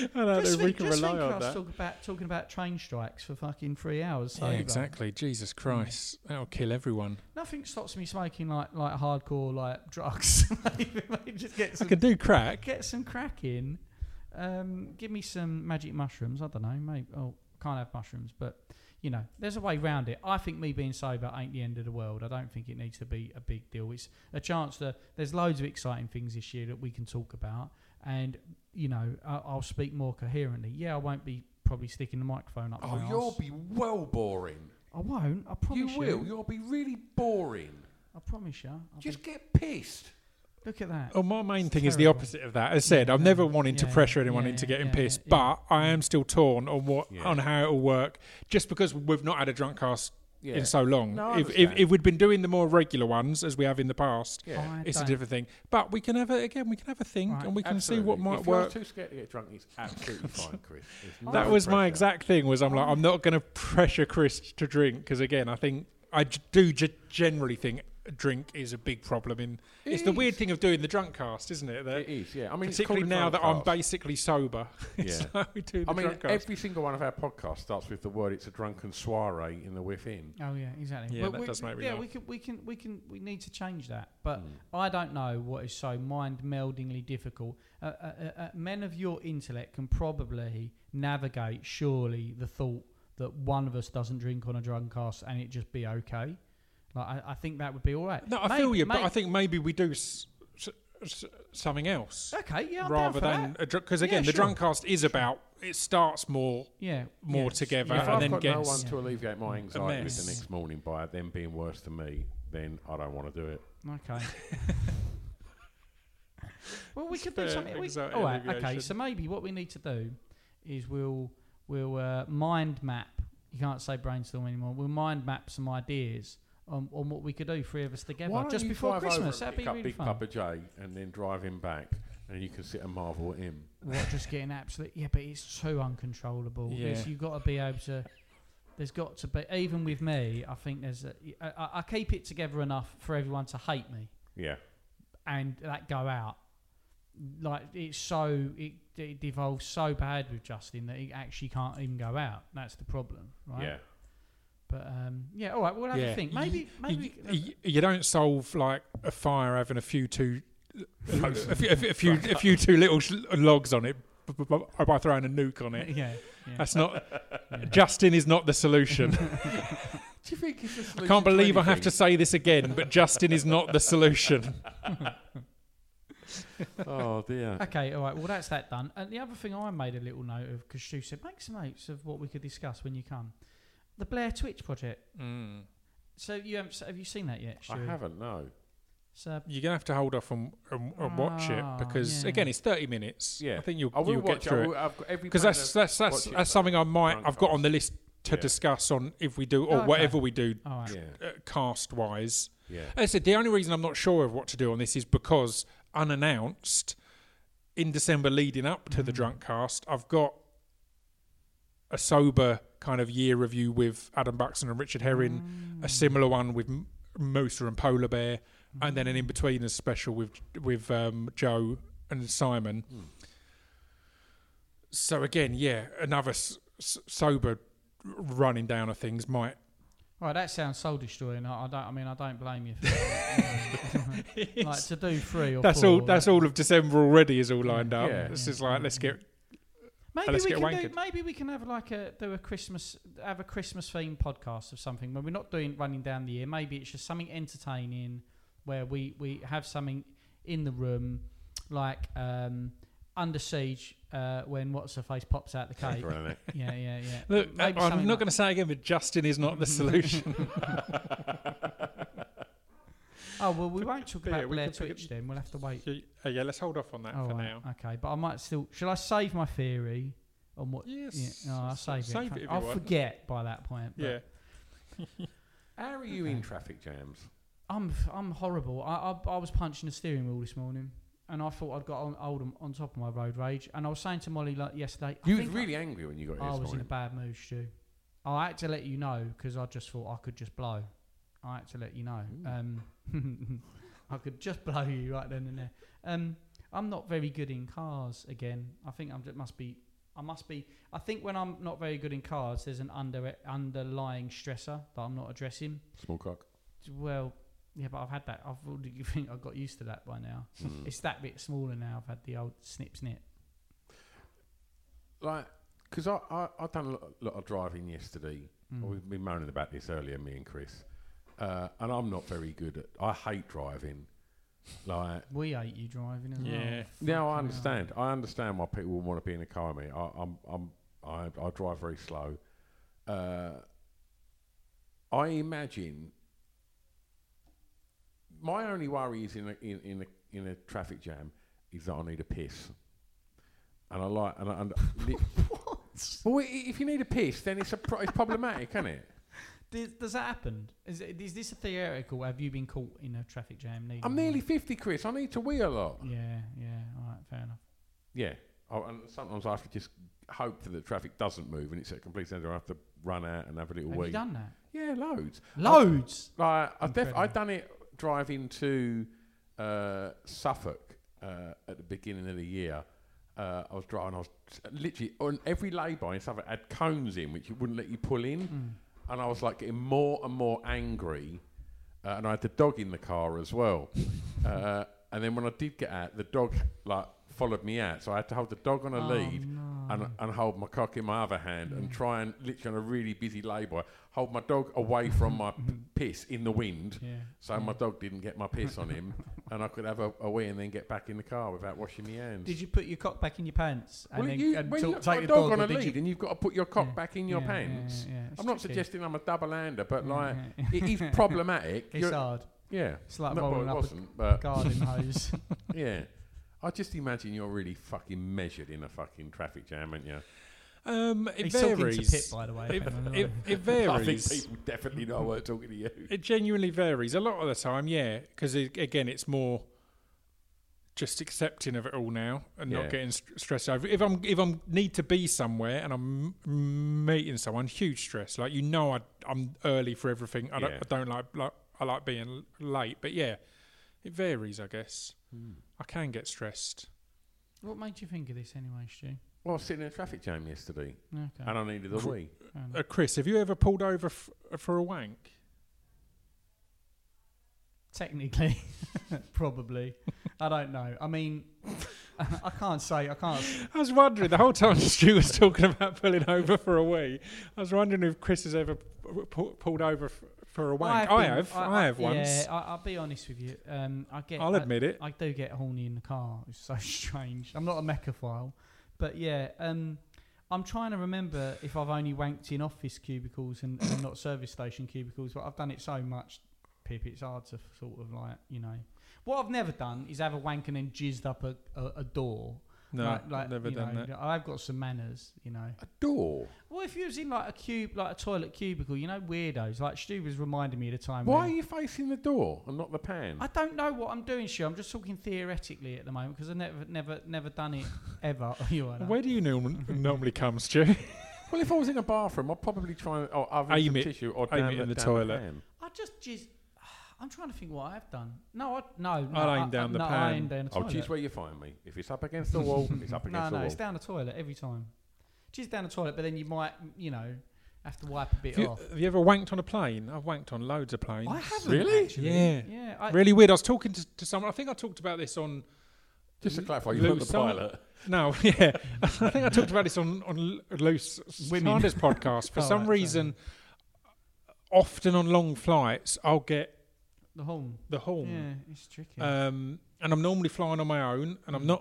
don't know if we can rely on that. Talking about train strikes for fucking 3 hours. Yeah, exactly. Jesus Christ, that'll kill everyone. Nothing stops me smoking like hardcore like drugs. Maybe just get some, I can do crack. Get some crack in. Give me some magic mushrooms. I don't know. Maybe can't have mushrooms, but you know, there's a way round it. I think me being sober ain't the end of the world. I don't think it needs to be a big deal. It's a chance to. There's loads of exciting things this year that we can talk about, and you know, I'll speak more coherently. Yeah, I won't be probably sticking the microphone up. Oh, you'll be well boring. I won't. I promise you. You will. You'll be really boring. I promise you. Just get pissed. Look at that. Oh, my main thing is the opposite of that. As said, I'm never wanting to pressure anyone into getting pissed, but I am still torn on how it'll work, just because we've not had a drunk cast in so long. No, if we'd been doing the more regular ones as we have in the past, it's a different thing. But we can have a think, and we can see what might work. If you're too scared to get drunk, it's absolutely fine, Chris. That was my exact thing. I'm not going to pressure Chris to drink, because again, I think I do generally think drink is a big problem it's the weird thing of doing the drunk cast, isn't it? That it is, yeah. I mean, particularly now that I'm basically sober. Yeah. So we do the drunk cast. Every single one of our podcasts starts with the word "it's a drunken soiree" in the within. Oh yeah, exactly. Yeah, that does make me laugh. We need to change that, but I don't know what is so mind-meldingly difficult. Men of your intellect can probably navigate, surely, the thought that one of us doesn't drink on a drunk cast and it just be okay. Like, I think that would be all right. No, I feel you, but I think maybe we do something else. Okay, yeah, I'm rather down than because again, the drunk cast is about it starts more together, If and I've then got gets no one to alleviate my anxiety with the next morning by them being worse than me, then I don't want to do it. Okay. Well, we could do something. All right. Okay. So maybe what we need to do is we'll mind map. You can't say brainstorm anymore. We'll mind map some ideas on what we could do, 3 of us together, just before Christmas. That'd be really Big fun. Papa J and then drive him back, and you can sit and marvel at him. What, just getting absolutely... Yeah, but it's too uncontrollable. Yeah. You've got to be able to... There's got to be... Even with me, I think there's... I keep it together enough for everyone to hate me. Yeah. And that go out. Like, it's so... It devolves so bad with Justin that it actually can't even go out. That's the problem, right? Yeah. But all right, we'll have to think. Maybe you don't solve like a fire having a few too little logs on it by throwing a nuke on it. Yeah. That's not. Justin is not the solution. Do you think it's the solution? I can't believe I have to say this again, but Justin is not the solution. Oh dear. Okay, all right. Well, that's that done. And the other thing I made a little note of, because Stu said, make some notes of what we could discuss when you come. The Blair Twitch project. So have you seen that yet, Stu? I haven't, no. So you're gonna have to hold off and watch it, because again, it's 30 minutes. Yeah, I think you'll get through it, because that's something I've got on the list to discuss on if we do or whatever we do cast wise. Yeah. As I said, the only reason I'm not sure of what to do on this is because unannounced in December leading up to the drunk cast, I've got a sober kind of year review with Adam Buxton and Richard Herring, a similar one with Moosa and Polar Bear, and then an in-betweeners special with Joe and Simon. So again, another sober running down of things might. Right, that sounds soul destroying. I don't blame you for that. Like to do 3 or 4. That's all of December already is all lined up. Yeah. It's just like let's get. Maybe we can have a Christmas themed podcast of something when we're not running down the year. Maybe it's just something entertaining where we have something in the room, like Under Siege when What's Her Face pops out the cake. Yeah. Look, I'm not going to say again, but Justin is not the solution. Oh, well, we won't talk about Blair Twitch then. We'll have to wait. Yeah, let's hold off on that for now. Okay, but I might still... Shall I save my theory on what... Yes. Yeah, no, I'll save it. If I'll you want. forget by that point. Yeah. How are you in traffic jams? I'm horrible. I was punching the steering wheel this morning, and I thought I'd got on top of my road rage. And I was saying to Molly yesterday... You was really angry when you got here this I was morning. in a bad mood, Stu. I had to let you know, because I just thought I could just blow. I had to let you know. I could just blow you right then and there. I'm not very good in cars again. I think it must be I must be. I think when I'm not very good in cards, there's an underlying stressor that I'm not addressing. Small cock. Well, yeah, but I've had that. I've got used to that by now. It's that bit smaller now. I've had the old snip. Like, because I've done a lot of driving yesterday. We've been moaning about this earlier, me and Chris. And I'm not very good at. I hate driving. Like, we hate you driving as well. Yeah, I understand. I understand why people would want to be in a car with me. I drive very slow. I imagine my only worry is in a traffic jam is that I need a piss, and I like and What? Well, if you need a piss, then it's problematic, isn't it? Does that happen? Is this a theoretical? Have you been caught in a traffic jam? I'm nearly 50, Chris. I need to wee a lot. Yeah. All right, fair enough. Yeah. And sometimes I have to just hope that the traffic doesn't move and it's at a complete centre. I have to run out and have a little wee. Have you done that? Yeah, loads. Loads? I've done it driving to Suffolk at the beginning of the year. I was driving. I was literally on every lay-by in Suffolk had cones in which wouldn't let you pull in. And I was like getting more and more angry, and I had the dog in the car as well. And then when I did get out, the dog like followed me out, so I had to hold the dog on a lead and hold my cock in my other hand and try and literally on a really busy lay-by hold my dog away from my piss in the wind, so my dog didn't get my piss on him, and I could have a wee and then get back in the car without washing my hands. Did you put your cock back in your pants? Well, when you've got a dog on a lead and you've got to put your cock back in your pants. I'm not suggesting I'm a double-hander, but like it is problematic. It's hard. Yeah. It's like rolling up a garden hose. Yeah. I just imagine you're really fucking measured in a fucking traffic jam, aren't you? It varies. Talking to Pip, by the way. It varies. I think people definitely know I weren't talking to you. It genuinely varies. A lot of the time, yeah, because again, it's more just accepting of it all now and not getting stressed over. If I'm need to be somewhere and I'm meeting someone, huge stress. Like I'm early for everything. I don't like I like being late, but yeah, it varies, I guess. I can get stressed. What made you think of this anyway, Stu? Well, I was sitting in a traffic jam yesterday, and I needed a wee. Chris, have you ever pulled over for a wank? Technically, probably. I don't know. I mean, I can't. I was wondering the whole time Stu was talking about pulling over for a wee. I was wondering if Chris has ever pulled over for a wank. I have once. Yeah, I'll be honest with you. I'll admit it. I do get horny in the car. It's so strange. I'm not a mechaphile, but yeah. I'm trying to remember if I've only wanked in office cubicles and not service station cubicles, but I've done it so much, Pip, it's hard to sort of like, you know. What I've never done is have a wank and then jizzed up a door. No, I've never done that. I've got some manners, you know. A door? Well, if you was in like a toilet cubicle, you know, weirdos. Like Stu was reminding me of the time. Why are you facing the door and not the pan? I don't know what I'm doing, Stu. I'm just talking theoretically at the moment because I've never done it ever. Where do you normally come, Stu? Well, if I was in a bathroom, I'd probably try and aim it tissue or aim it in the toilet. I just jizz. I'm trying to think what I've done. No. I'll aim down the pan. I aim down the toilet. I'll jizz where you find me. If it's up against the wall, it's up against the wall. No, it's down the toilet every time. Jizz down the toilet, but then you might, have to wipe a bit off. Have you ever wanked on a plane? I've wanked on loads of planes. I haven't. Really? Actually. Yeah. Really weird. I was talking to someone. I think I talked about this on. Just to clarify, you're not the pilot. No, yeah. I think I talked about this on Loose Sanders podcast. For some reason, often on long flights, I'll get the horn. Yeah, it's tricky. And I'm normally flying on my own, and I'm not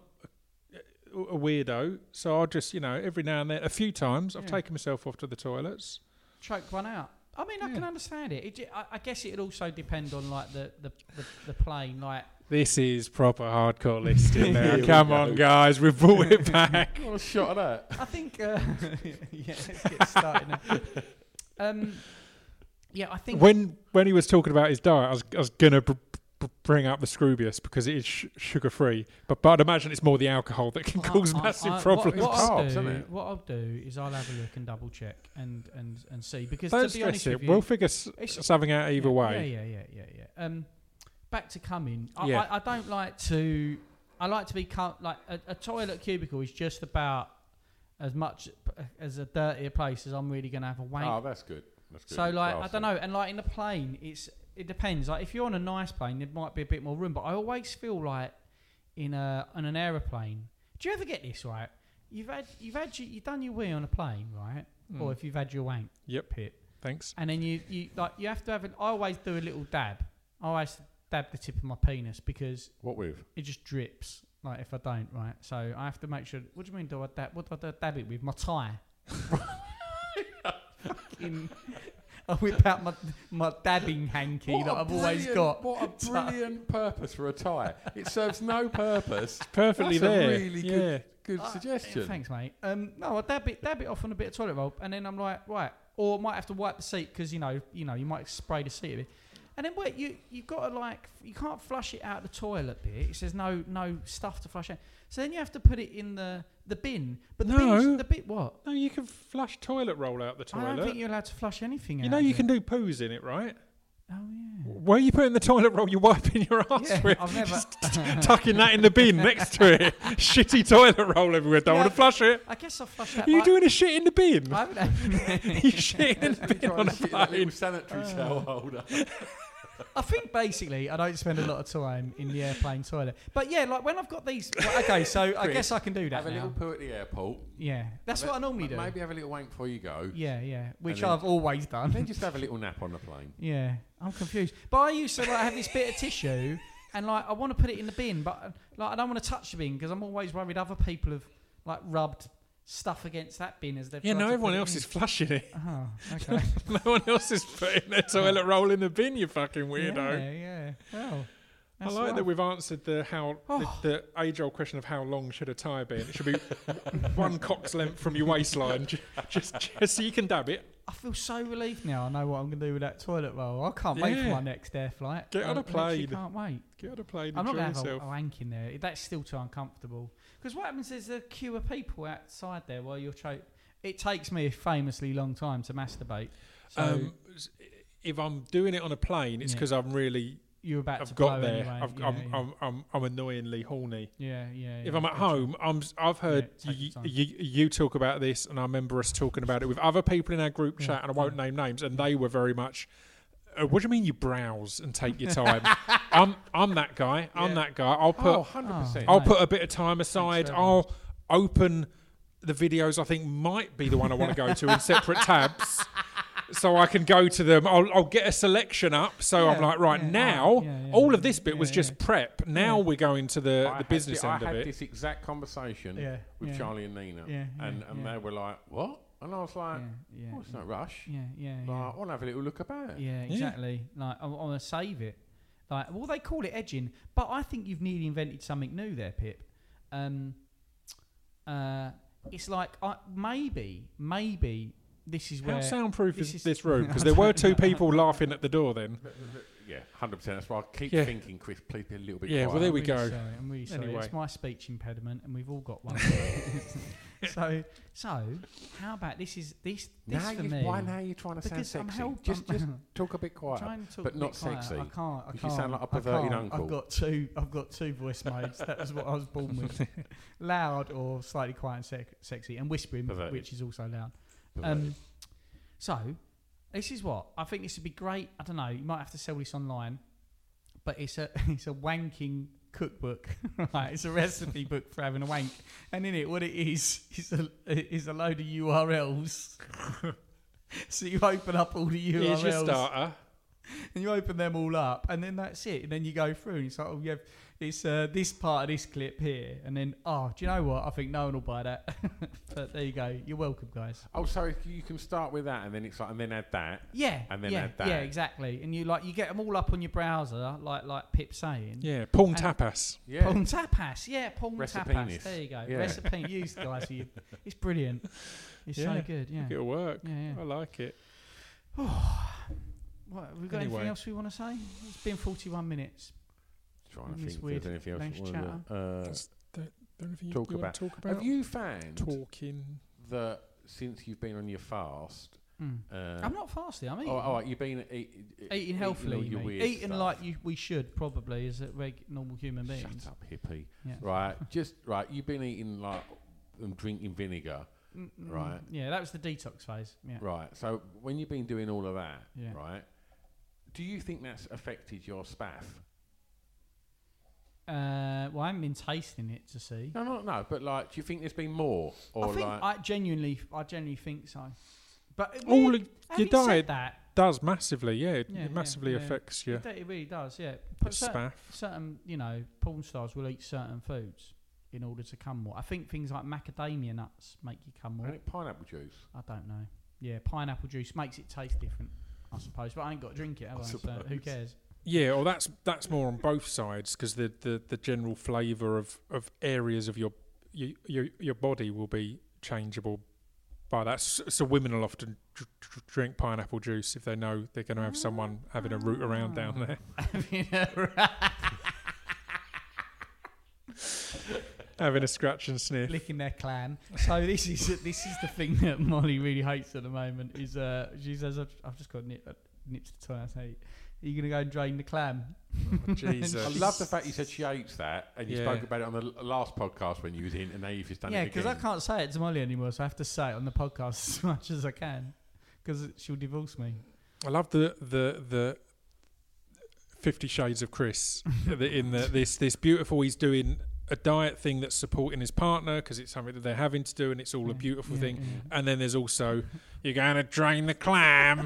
a weirdo. So I'll just, every now and then, a few times, I've taken myself off to the toilets. Choke one out. I mean, I can understand it. I guess it'd also depend on like the plane, like. This is proper hardcore listing now. Come on, guys, we've brought it back. What a shot at that. I think, let's get started now. Yeah, I think... When he was talking about his diet, I was going to bring up the Scroobius because it is sugar-free, but I'd imagine it's more the alcohol that can cause massive problems. What I'll do is I'll have a look and double-check and see. Because don't to be honest with you... We'll figure something out either way. Yeah. Back to coming. I don't like to... I like to be... Like, a toilet cubicle is just about as much as a dirtier place as I'm really going to have a wank. Oh, that's good. That's good. So, like, I don't know. And, like, in the plane, it depends. Like, if you're on a nice plane, there might be a bit more room. But I always feel like on an aeroplane. Do you ever get this, right? You've done your wee on a plane, right? Or if you've had your wank. Yep. Pit. Thanks. And then you have to have I always do a little dab. I always dab the tip of my penis because what with? It just drips. Like if I don't, right? So I have to make sure. What do you mean? Do I dab? What do I dab it with? My tie. I whip out my dabbing hanky that I've always got. What a brilliant purpose for a tie. It serves no purpose. It's perfectly That's there. A really good suggestion. Yeah, thanks, mate. No, I dab it off on a bit of toilet roll, and then I'm like, right. Or I might have to wipe the seat because you might spray the seat a bit. And then wait, you've got to you can't flush it out the toilet bit. It says no stuff to flush out. So then you have to put it in the bin. But the bit what? No, you can flush toilet roll out the toilet. I don't think you're allowed to flush anything out. You know you can do poos in it, right? Oh yeah. Where are you putting the toilet roll? You're wiping your ass with. I've never Just tucking that in the bin next to it. Shitty toilet roll everywhere. Don't want to flush it. I guess I'll flush that. Are you doing a shit in the bin? I haven't. You shitting in the bin on a plane. Sanitary towel holder. I think basically I don't spend a lot of time in the airplane toilet. But yeah, like when I've got these... Okay, so I guess I can do that Have a little poo at the airport. Yeah, that's what I normally do. Maybe have a little wank before you go. Yeah, which I've always done. Then just have a little nap on the plane. Yeah, I'm confused. But I used to have this bit of tissue and I want to put it in the bin, but I don't want to touch the bin because I'm always worried other people have rubbed stuff against that bin as they've tried to everyone put else is flushing it. Oh, okay. No one else is putting their toilet roll in the bin, you fucking weirdo. Yeah. Well, I like that we've answered the age-old question of how long should a tie be. It should be one cock's length from your waistline, just so you can dab it. I feel so relieved now. I know what I'm going to do with that toilet roll. I can't wait for my next air flight. Get on a plane. I can't wait. Get on a plane. I'm not going to have a wank in there. That's still too uncomfortable. Because what happens is there's a queue of people outside there while you're it takes me a famously long time to masturbate. So if I'm doing it on a plane, it's because I'm really... I've got there. Anyway. I'm annoyingly horny. Yeah. If I'm at home, I've heard you talk about this, and I remember us talking about it with other people in our group chat, and I won't name names, and they were very much. What do you mean you browse and take your time? I'm that guy. I'm that guy. I'll put 100%. I'll put a bit of time aside. I'll open the videos I think might be the one I want to go to in separate tabs. So I can go to them. I'll get a selection up. So I'm like, all of this bit was just prep. Now we're going to the business end of it. I had this exact conversation with Charlie and Nina, and they were like, "What?" And I was like, "Well, it's no rush. I want to have a little look about." Yeah, exactly. Like I want to save it. Like, well, they call it edging, but I think you've nearly invented something new there, Pip. It's like maybe. This is where... How soundproof is this room? Because there were two people laughing at the door then. Yeah, 100%. That's why I keep thinking, Chris, please be a little bit quiet. Well, there we go. I'm really sorry. Anyway. It's my speech impediment, and we've all got one. So how about this for me? Why now you're trying to sound sexy? Just talk a bit quiet, but not sexy. I can't. You sound like a perverted uncle. I've got two voice modes. That was what I was born with. Loud or slightly quiet and sexy, and whispering, which is also loud. So this is what I think. This would be great. I don't know. You might have to sell this online, but it's a wanking cookbook. Right? It's a recipe book for having a wank, and in it, what it is a load of URLs. So you open up all the URLs. Here's your starter, and you open them all up, and then that's it. And then you go through, and it's like, you have. It's this part of this clip here, and then do you know what? I think no one will buy that. But there you go. You're welcome, guys. Oh, so you can start with that, and then it's like, and then add that. Yeah, and then add that. Yeah, exactly. And you get them all up on your browser, like Pip's saying. Yeah, porn tapas. Yeah, porn tapas. Yeah, porn Recipe tapas. There you go. Yeah. Recipe used, guys. It's brilliant. It's so good. Yeah, it'll work. Yeah. I like it. What? Have we got anything else we want to say? It's been 41 minutes. Trying to think if there's anything else you want to talk about. Have you found that since you've been on your fast? I'm not fasting. I'm eating. Oh, you've been eating healthily. Eating stuff. like we should probably as normal human beings. Shut up, hippie. Yeah. Right, you've been eating and drinking vinegar. right? Yeah, that was the detox phase. Yeah. Right. So when you've been doing all of that, Yeah. right? Do you think that's affected your spaff? Well, I haven't been tasting it to see. No. But like, do you think there's been more, or I think like? I genuinely think so. But All of your said diet that, does massively, it Yeah, massively yeah. affects you. it really does. Yeah. Your spaff. Certain, porn stars will eat certain foods in order to come more. I think things like macadamia nuts make you come more. And pineapple juice. I don't know. Yeah, pineapple juice makes it taste different, I suppose. But I ain't got to drink it, have I? So who cares? Yeah, well, that's more on both sides because the general flavour of areas of your body will be changeable by that. So women will often drink pineapple juice if they know they're going to have someone having a root around down there. Having a scratch and sniff, licking their clam. So this is the thing that Molly really hates at the moment. Is she says I've just got nips to toilet. I say, are you going to go and drain the clam? Oh, Jesus. I love the fact you said she hates that, and you spoke about it on the last podcast when you was in, and now you've just done it again. Yeah, because I can't say it to Molly anymore, so I have to say it on the podcast as much as I can, because she'll divorce me. I love the 50 Shades of Chris in this beautiful. He's doing a diet thing that's supporting his partner because it's something that they're having to do, and it's all a beautiful thing. Yeah. And then there's also you're going to drain the clam.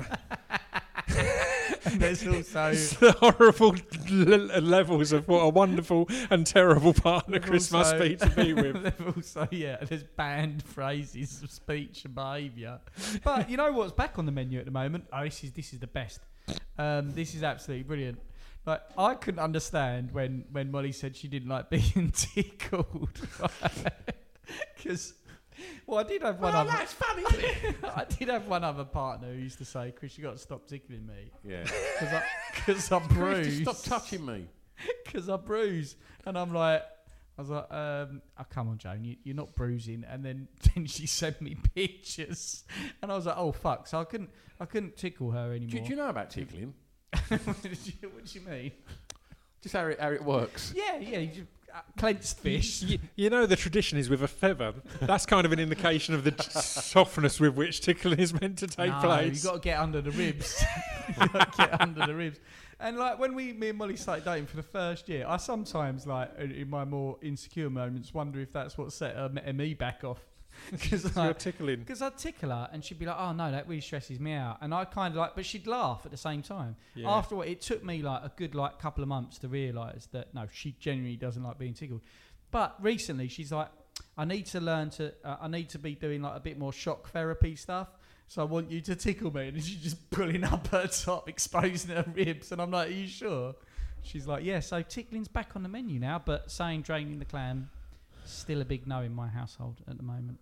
There's also the horrible levels of what a wonderful and terrible partner Chris must be to be with. Also, there's banned phrases of speech and behaviour. But you know what's back on the menu at the moment? Oh, this is the best. This is absolutely brilliant. Like, I couldn't understand when Molly said she didn't like being tickled. Because, I did have one other... that's funny, isn't it? I did have one other partner who used to say, Chris, you got to stop tickling me. Yeah. Because I'm bruised. Stop touching me. Because I'm bruised. And I was like, oh, come on, Joan, you're not bruising. And then she sent me pictures. And I was like, oh, fuck. So I couldn't tickle her anymore. Do you know about tickling? What do you mean? Just how it works. Yeah, you just clenched fish. You know the tradition is with a feather. That's kind of an indication of the softness with which tickling is meant to take place. You've got to get under the ribs. You've got to get under the ribs. And like when me and Molly started dating for the first year, I sometimes like in my more insecure moments wonder if that's what set me back off. Because you're tickling. Because I'd tickle her and she'd be like, oh no, that really stresses me out. And I kind of but she'd laugh at the same time. Yeah. After it took me like a good couple of months to realise that no, she genuinely doesn't like being tickled. But recently she's like, I need to learn to, I need to be doing like a bit more shock therapy stuff. So I want you to tickle me. And she's just pulling up her top, exposing her ribs. And I'm like, are you sure? She's like, yeah, so tickling's back on the menu now, but saying draining the clam, still a big no in my household at the moment.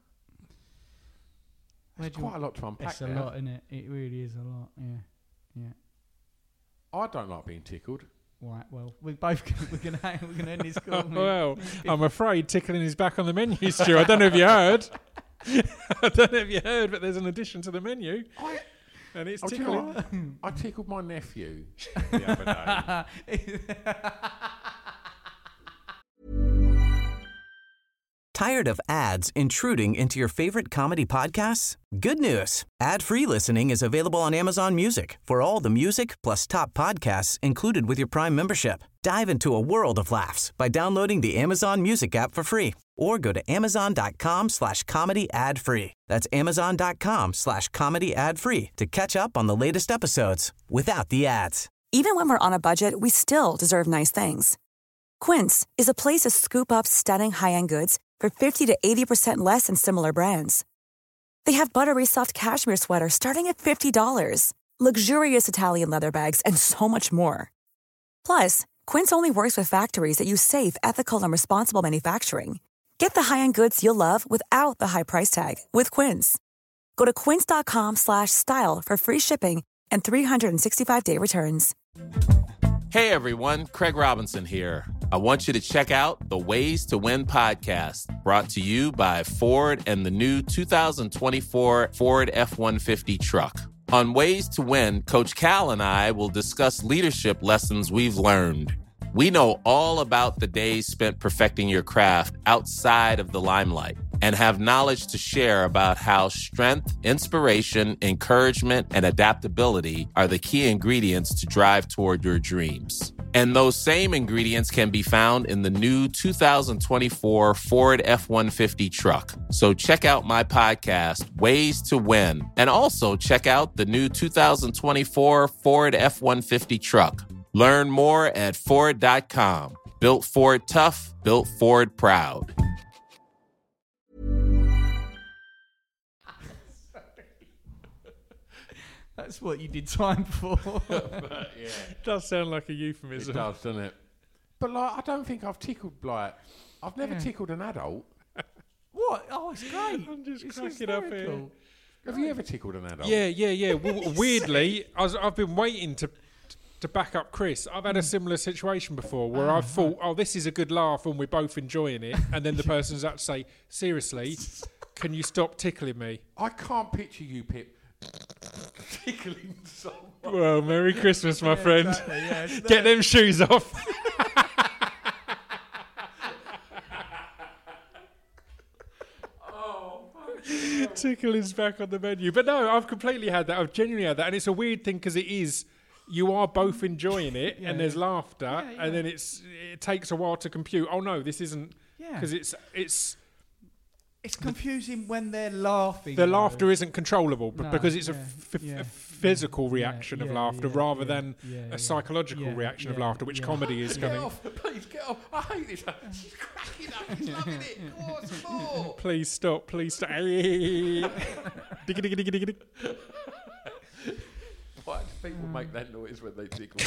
There's quite a lot to unpack. It's a lot, isn't it? It really is a lot. Yeah. I don't like being tickled. Right. Well, we're gonna end this call. Well, I'm afraid tickling is back on the menu, Stu. I don't know if you heard. But there's an addition to the menu. And it's tickling. I tickled my nephew the other day. Tired of ads intruding into your favorite comedy podcasts? Good news. Ad-free listening is available on Amazon Music for all the music plus top podcasts included with your Prime membership. Dive into a world of laughs by downloading the Amazon Music app for free or go to amazon.com/comedy ad-free. That's amazon.com/comedy ad-free to catch up on the latest episodes without the ads. Even when we're on a budget, we still deserve nice things. Quince is a place to scoop up stunning high-end goods for 50 to 80% less than similar brands. They have buttery soft cashmere sweaters starting at $50, luxurious Italian leather bags, and so much more. Plus, Quince only works with factories that use safe, ethical, and responsible manufacturing. Get the high-end goods you'll love without the high price tag with Quince. Go to quince.com/style for free shipping and 365-day returns. Hey everyone, Craig Robinson here. I want you to check out the Ways to Win podcast, brought to you by Ford and the new 2024 Ford F-150 truck. On Ways to Win, Coach Cal and I will discuss leadership lessons we've learned. We know all about the days spent perfecting your craft outside of the limelight. and have knowledge to share about how strength, inspiration, encouragement, and adaptability are the key ingredients to drive toward your dreams. And those same ingredients can be found in the new 2024 Ford F-150 truck. So check out my podcast, Ways to Win, and also check out the new 2024 Ford F-150 truck. Learn more at Ford.com. Built Ford tough, built Ford proud. That's what you did time for. But, yeah. It does sound like a euphemism. It does, doesn't it? But like, I don't think I've tickled I've never tickled an adult. What? Oh, it's great. I'm just cracking up here. Have you ever tickled an adult? Yeah. Well, weirdly, I've been waiting to back up Chris. I've had a similar situation before where I've thought, oh, this is a good laugh and we're both enjoying it, and then the person's had to say, seriously, can you stop tickling me? I can't picture you, Pip, tickling someone. Well, Merry Christmas, my friend. Exactly, yeah, Get them shoes off. Tickling's back on the menu. But no, I've completely had that. I've genuinely had that. And it's a weird thing because it is, you are both enjoying it and there's laughter and then it takes a while to compute. Oh no, this isn't, because it's confusing when they're laughing. The laughter isn't controllable because it's a physical reaction of laughter rather than a psychological reaction of laughter, which comedy is Get off, please, get off. I hate this. She's cracking up. She's loving it. Go on, some more. Please stop. Diggy. Why do people make that noise when they tickle?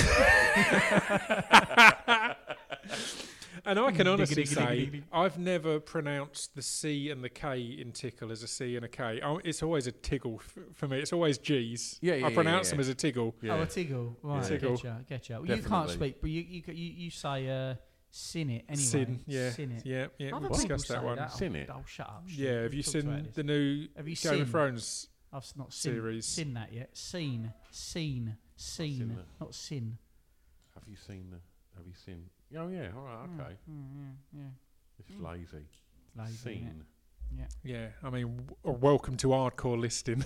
And I can honestly say I've never pronounced the C and the K in tickle as a C and a K. It's always a tiggle for me. It's always G's. I pronounce them as a tiggle. Yeah. Oh, a tiggle. Right, tiggle. Get you. Well, you can't speak, but you say sin it anyway. Sin, yeah. Sin it. Yeah. Other We discussed that one. That. Sin it. Oh, shut up. Yeah, have you seen the new Game of Thrones I've not series? Seen that yet. Seen, not sin. Have you seen? Oh yeah, all right, okay. Yeah. It's lazy. Scene. Yeah. I mean, welcome to hardcore listing.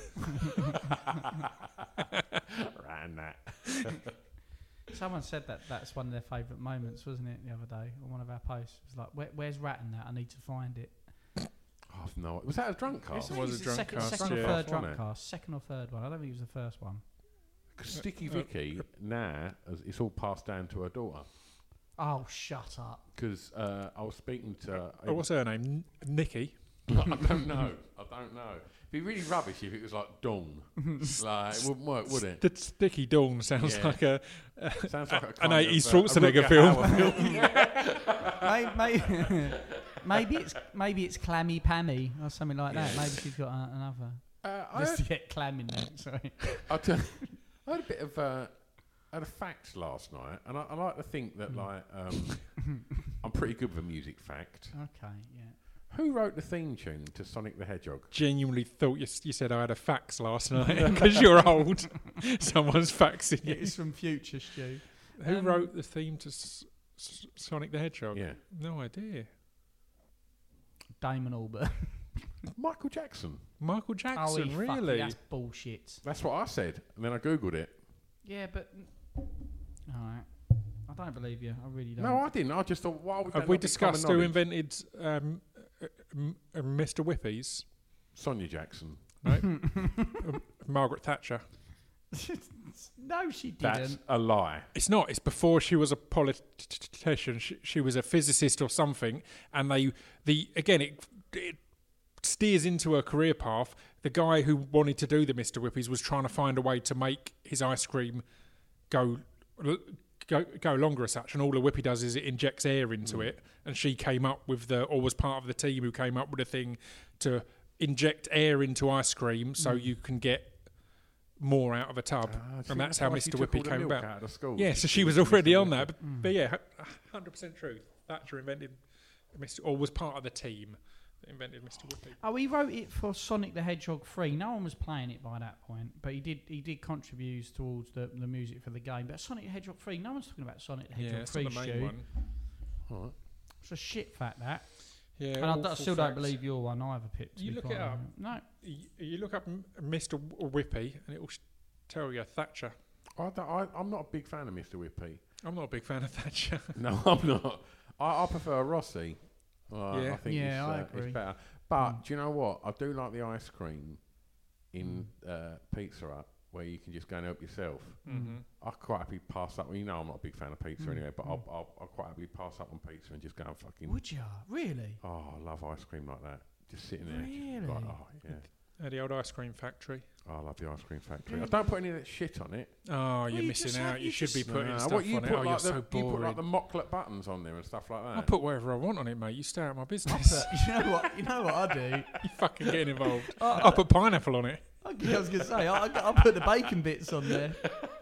Ran that. Someone said that's one of their favourite moments, wasn't it, the other day on one of our posts? It was like, where's Ratting that? I need to find it. Oh no, was that a drunk cast? It was a drunk cast. Second or third drunk cast. Second or third one. I don't think it was the first one. Because Sticky Vicky it's all passed down to her daughter. Oh, shut up. Because I was speaking to... what's her name? Nikki? I don't know. It'd be really rubbish if it was like Dawn. Like, it wouldn't work, would it? The Sticky Dawn sounds like an kind 80s Schwarzenegger film. Maybe it's Clammy Pammy or something like that. Maybe she's got another. Just to get clam in there. Sorry. I had a bit of... I had a fact last night, and I like to think that I'm pretty good with a music fact. Okay, yeah. Who wrote the theme tune to Sonic the Hedgehog? Genuinely thought you said I had a fax last night because you're old. Someone's faxing you. It's from Future, Stu. Who wrote the theme to Sonic the Hedgehog? Yeah. No idea. Damon Albarn. Michael Jackson. Michael Jackson, really? That's bullshit. That's what I said, and then I Googled it. Yeah, but... All right. I don't believe you. I really don't. No, I didn't. I just thought, why would Have we discussed who invented Mr. Whippies? Sonia Jackson. Right? Margaret Thatcher. No, she didn't. That's a lie. It's not. It's before she was a politician. She was a physicist or something. And it steers into her career path. The guy who wanted to do the Mr. Whippies was trying to find a way to make his ice cream go longer as such, and all a whippy does is it injects air into it, and she came up with was part of the team who came up with a thing to inject air into ice cream so you can get more out of a tub, and that's how Mr. Whippy came about. Yeah, so she was already on that, but yeah, 100% true. Thatcher invented was part of the team that invented Mr. Whippy. Oh, he wrote it for Sonic the Hedgehog 3. No one was playing it by that point, but he did contribute towards the music for the game. But Sonic the Hedgehog 3, no one's talking about Sonic the Hedgehog 3. Yeah, it's the main one. All right. It's a shit fact, that. Yeah, and I still don't believe your one either, Pip. You look it up. No. You look up Mr. Whippy, and it will tell you Thatcher. I'm not a big fan of Mr. Whippy. I'm not a big fan of Thatcher. No, I'm not. I prefer Rossi. Yeah. I think I agree. it's better. But do you know what? I do like the ice cream in Pizza Hut, where you can just go and help yourself. Mm-hmm. I quite happily pass up. Well, you know, I'm not a big fan of pizza anyway, but I'll quite happily pass up on pizza and just go and fucking. Would you really? Oh, I love ice cream like that. Just sitting there. Really? Like, oh yeah. The old ice cream factory. Oh, I love the ice cream factory. I don't put any of that shit on it. Oh, you're missing out. You should be putting stuff what you on put it. Oh, like you're the, so boring. You put like the mocklet buttons on there and stuff like that. I put whatever I want on it, mate. You stay out of my business. You know what I do? You fucking getting involved. I put pineapple on it. I was going to say, I'll put the bacon bits on there.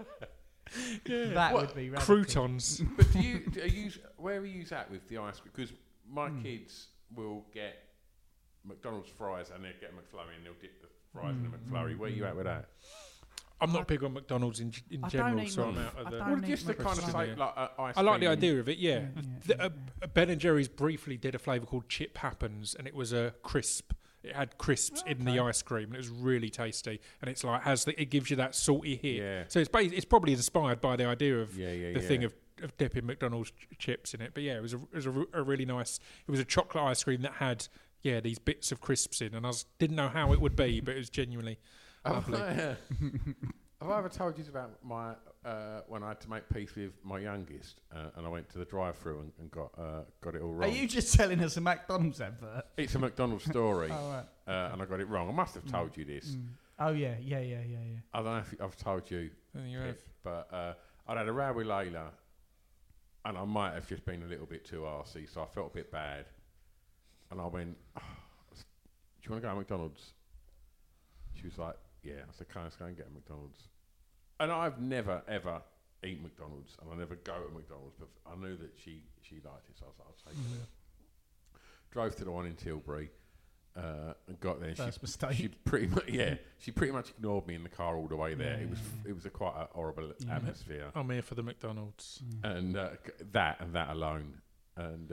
Yeah. That would be radical. Croutons. But where are you at with the ice cream? Because my kids will get McDonald's fries and they'll get a McFlurry and they'll dip the fries in the McFlurry. Where are you at with that? I'm not big on McDonald's in general, so I'm out of the... Well, just to kind of say, like, ice I like cream the idea of it, yeah. Ben & Jerry's briefly did a flavour called Chip Happens, and it was a crisp. It had crisps in the ice cream, and it was really tasty. And it's like it gives you that salty hit. Yeah. So it's probably inspired by the idea of the thing of dipping McDonald's chips in it. But yeah, it was a really nice... It was a chocolate ice cream that had these bits of crisps in, and I didn't know how it would be, but it was genuinely lovely. Have I ever told you about my when I had to make peace with my youngest, and I went to the drive-through and got it all wrong? Are you just telling us a McDonald's advert? It's a McDonald's story, right. And I got it wrong. I must have told you this. Oh yeah. I don't know if I've told you. You have. But I'd had a row with Layla, and I might have just been a little bit too arsey, so I felt a bit bad. And I went, do you want to go to McDonald's? She was like, yeah. I said, let's go and get a McDonald's. And I've never, ever eaten McDonald's, and I never go to McDonald's, but I knew that she liked it, so I was like, I'll take her there. Drove to the one in Tilbury, and got there. First mistake. She pretty much ignored me in the car all the way there. It was quite a horrible atmosphere. I'm here for the McDonald's. And that alone. And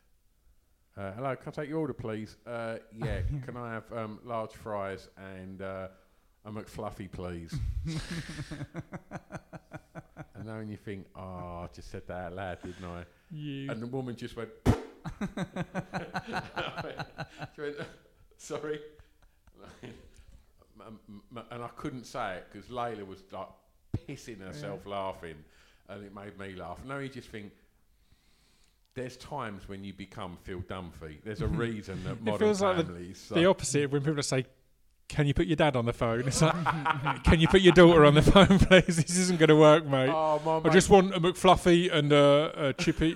hello, can I take your order, please? Yeah, can I have large fries and a McFluffy, please? And then you think, I just said that out loud, didn't I? You. And the woman just went... She went, sorry. And I couldn't say it because Layla was like pissing herself laughing, and it made me laugh. Now you just think, there's times when you become Phil Dunphy. There's a reason that modern feels like families... the opposite when people say, can you put your dad on the phone? It's like, can you put your daughter on the phone, please? This isn't going to work, mate. I just want a McFluffy and a chippy...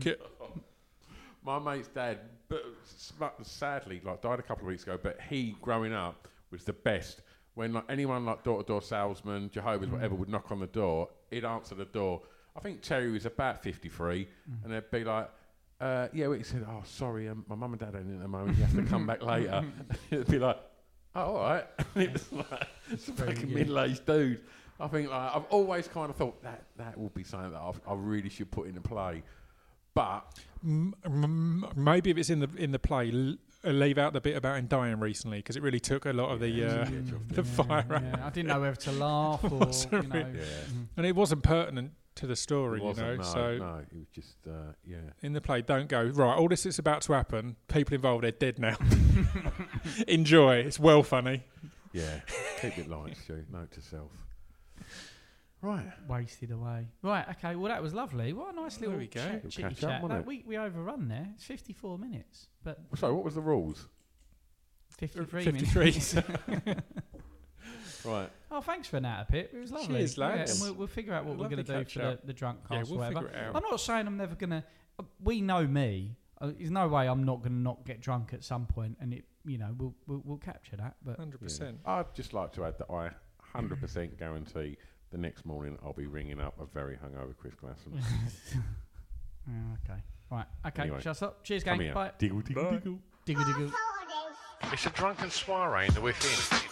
My mate's dad, but sadly, died a couple of weeks ago. But he, growing up, was the best. When anyone like door-to-door salesman, Jehovah's, whatever, would knock on the door, he'd answer the door. I think Terry was about 53, and they'd be like, "Yeah." He said, "Oh, sorry, my mum and dad ain't in at the moment. You have to come back later." It'd be like, "Oh, all right." It was like it's a fucking middle-aged dude. I think I've always kind of thought that would be something that I really should put into play. But maybe if it's in the play, leave out the bit about him dying recently, because it really took a lot of the fire out. Yeah, I didn't know whether to laugh or and it wasn't pertinent to the story, no, so it was just in the play, don't go right. All this is about to happen. People involved, they're dead now. Enjoy. It's well funny. Yeah, keep it light, Stu. Note to self. Right. Wasted away. Right, okay, well that was lovely. What a nice little chitty chat. We overrun there. It's 54 minutes. But so what was the rules? 53 minutes. Right. Oh, thanks for that, Pip. It was lovely. Cheers, lads. And we'll figure out what we're going to do for the drunk cast we'll or whatever. figure it out. I'm not saying I'm never going to... We know me. There's no way I'm not going to not get drunk at some point, and it, we'll capture that. But 100%. I'd just like to add that I 100% guarantee the next morning I'll be ringing up a very hungover Chris Glasson. Okay. Right. Okay. Anyway, shut up. Cheers, gang. Bye. Diggle, diggle, diggle. Diggle, diggle. It's a drunken soiree in the within.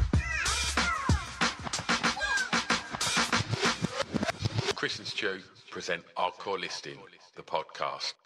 Chris and Stu present Hardcore Listing, the podcast.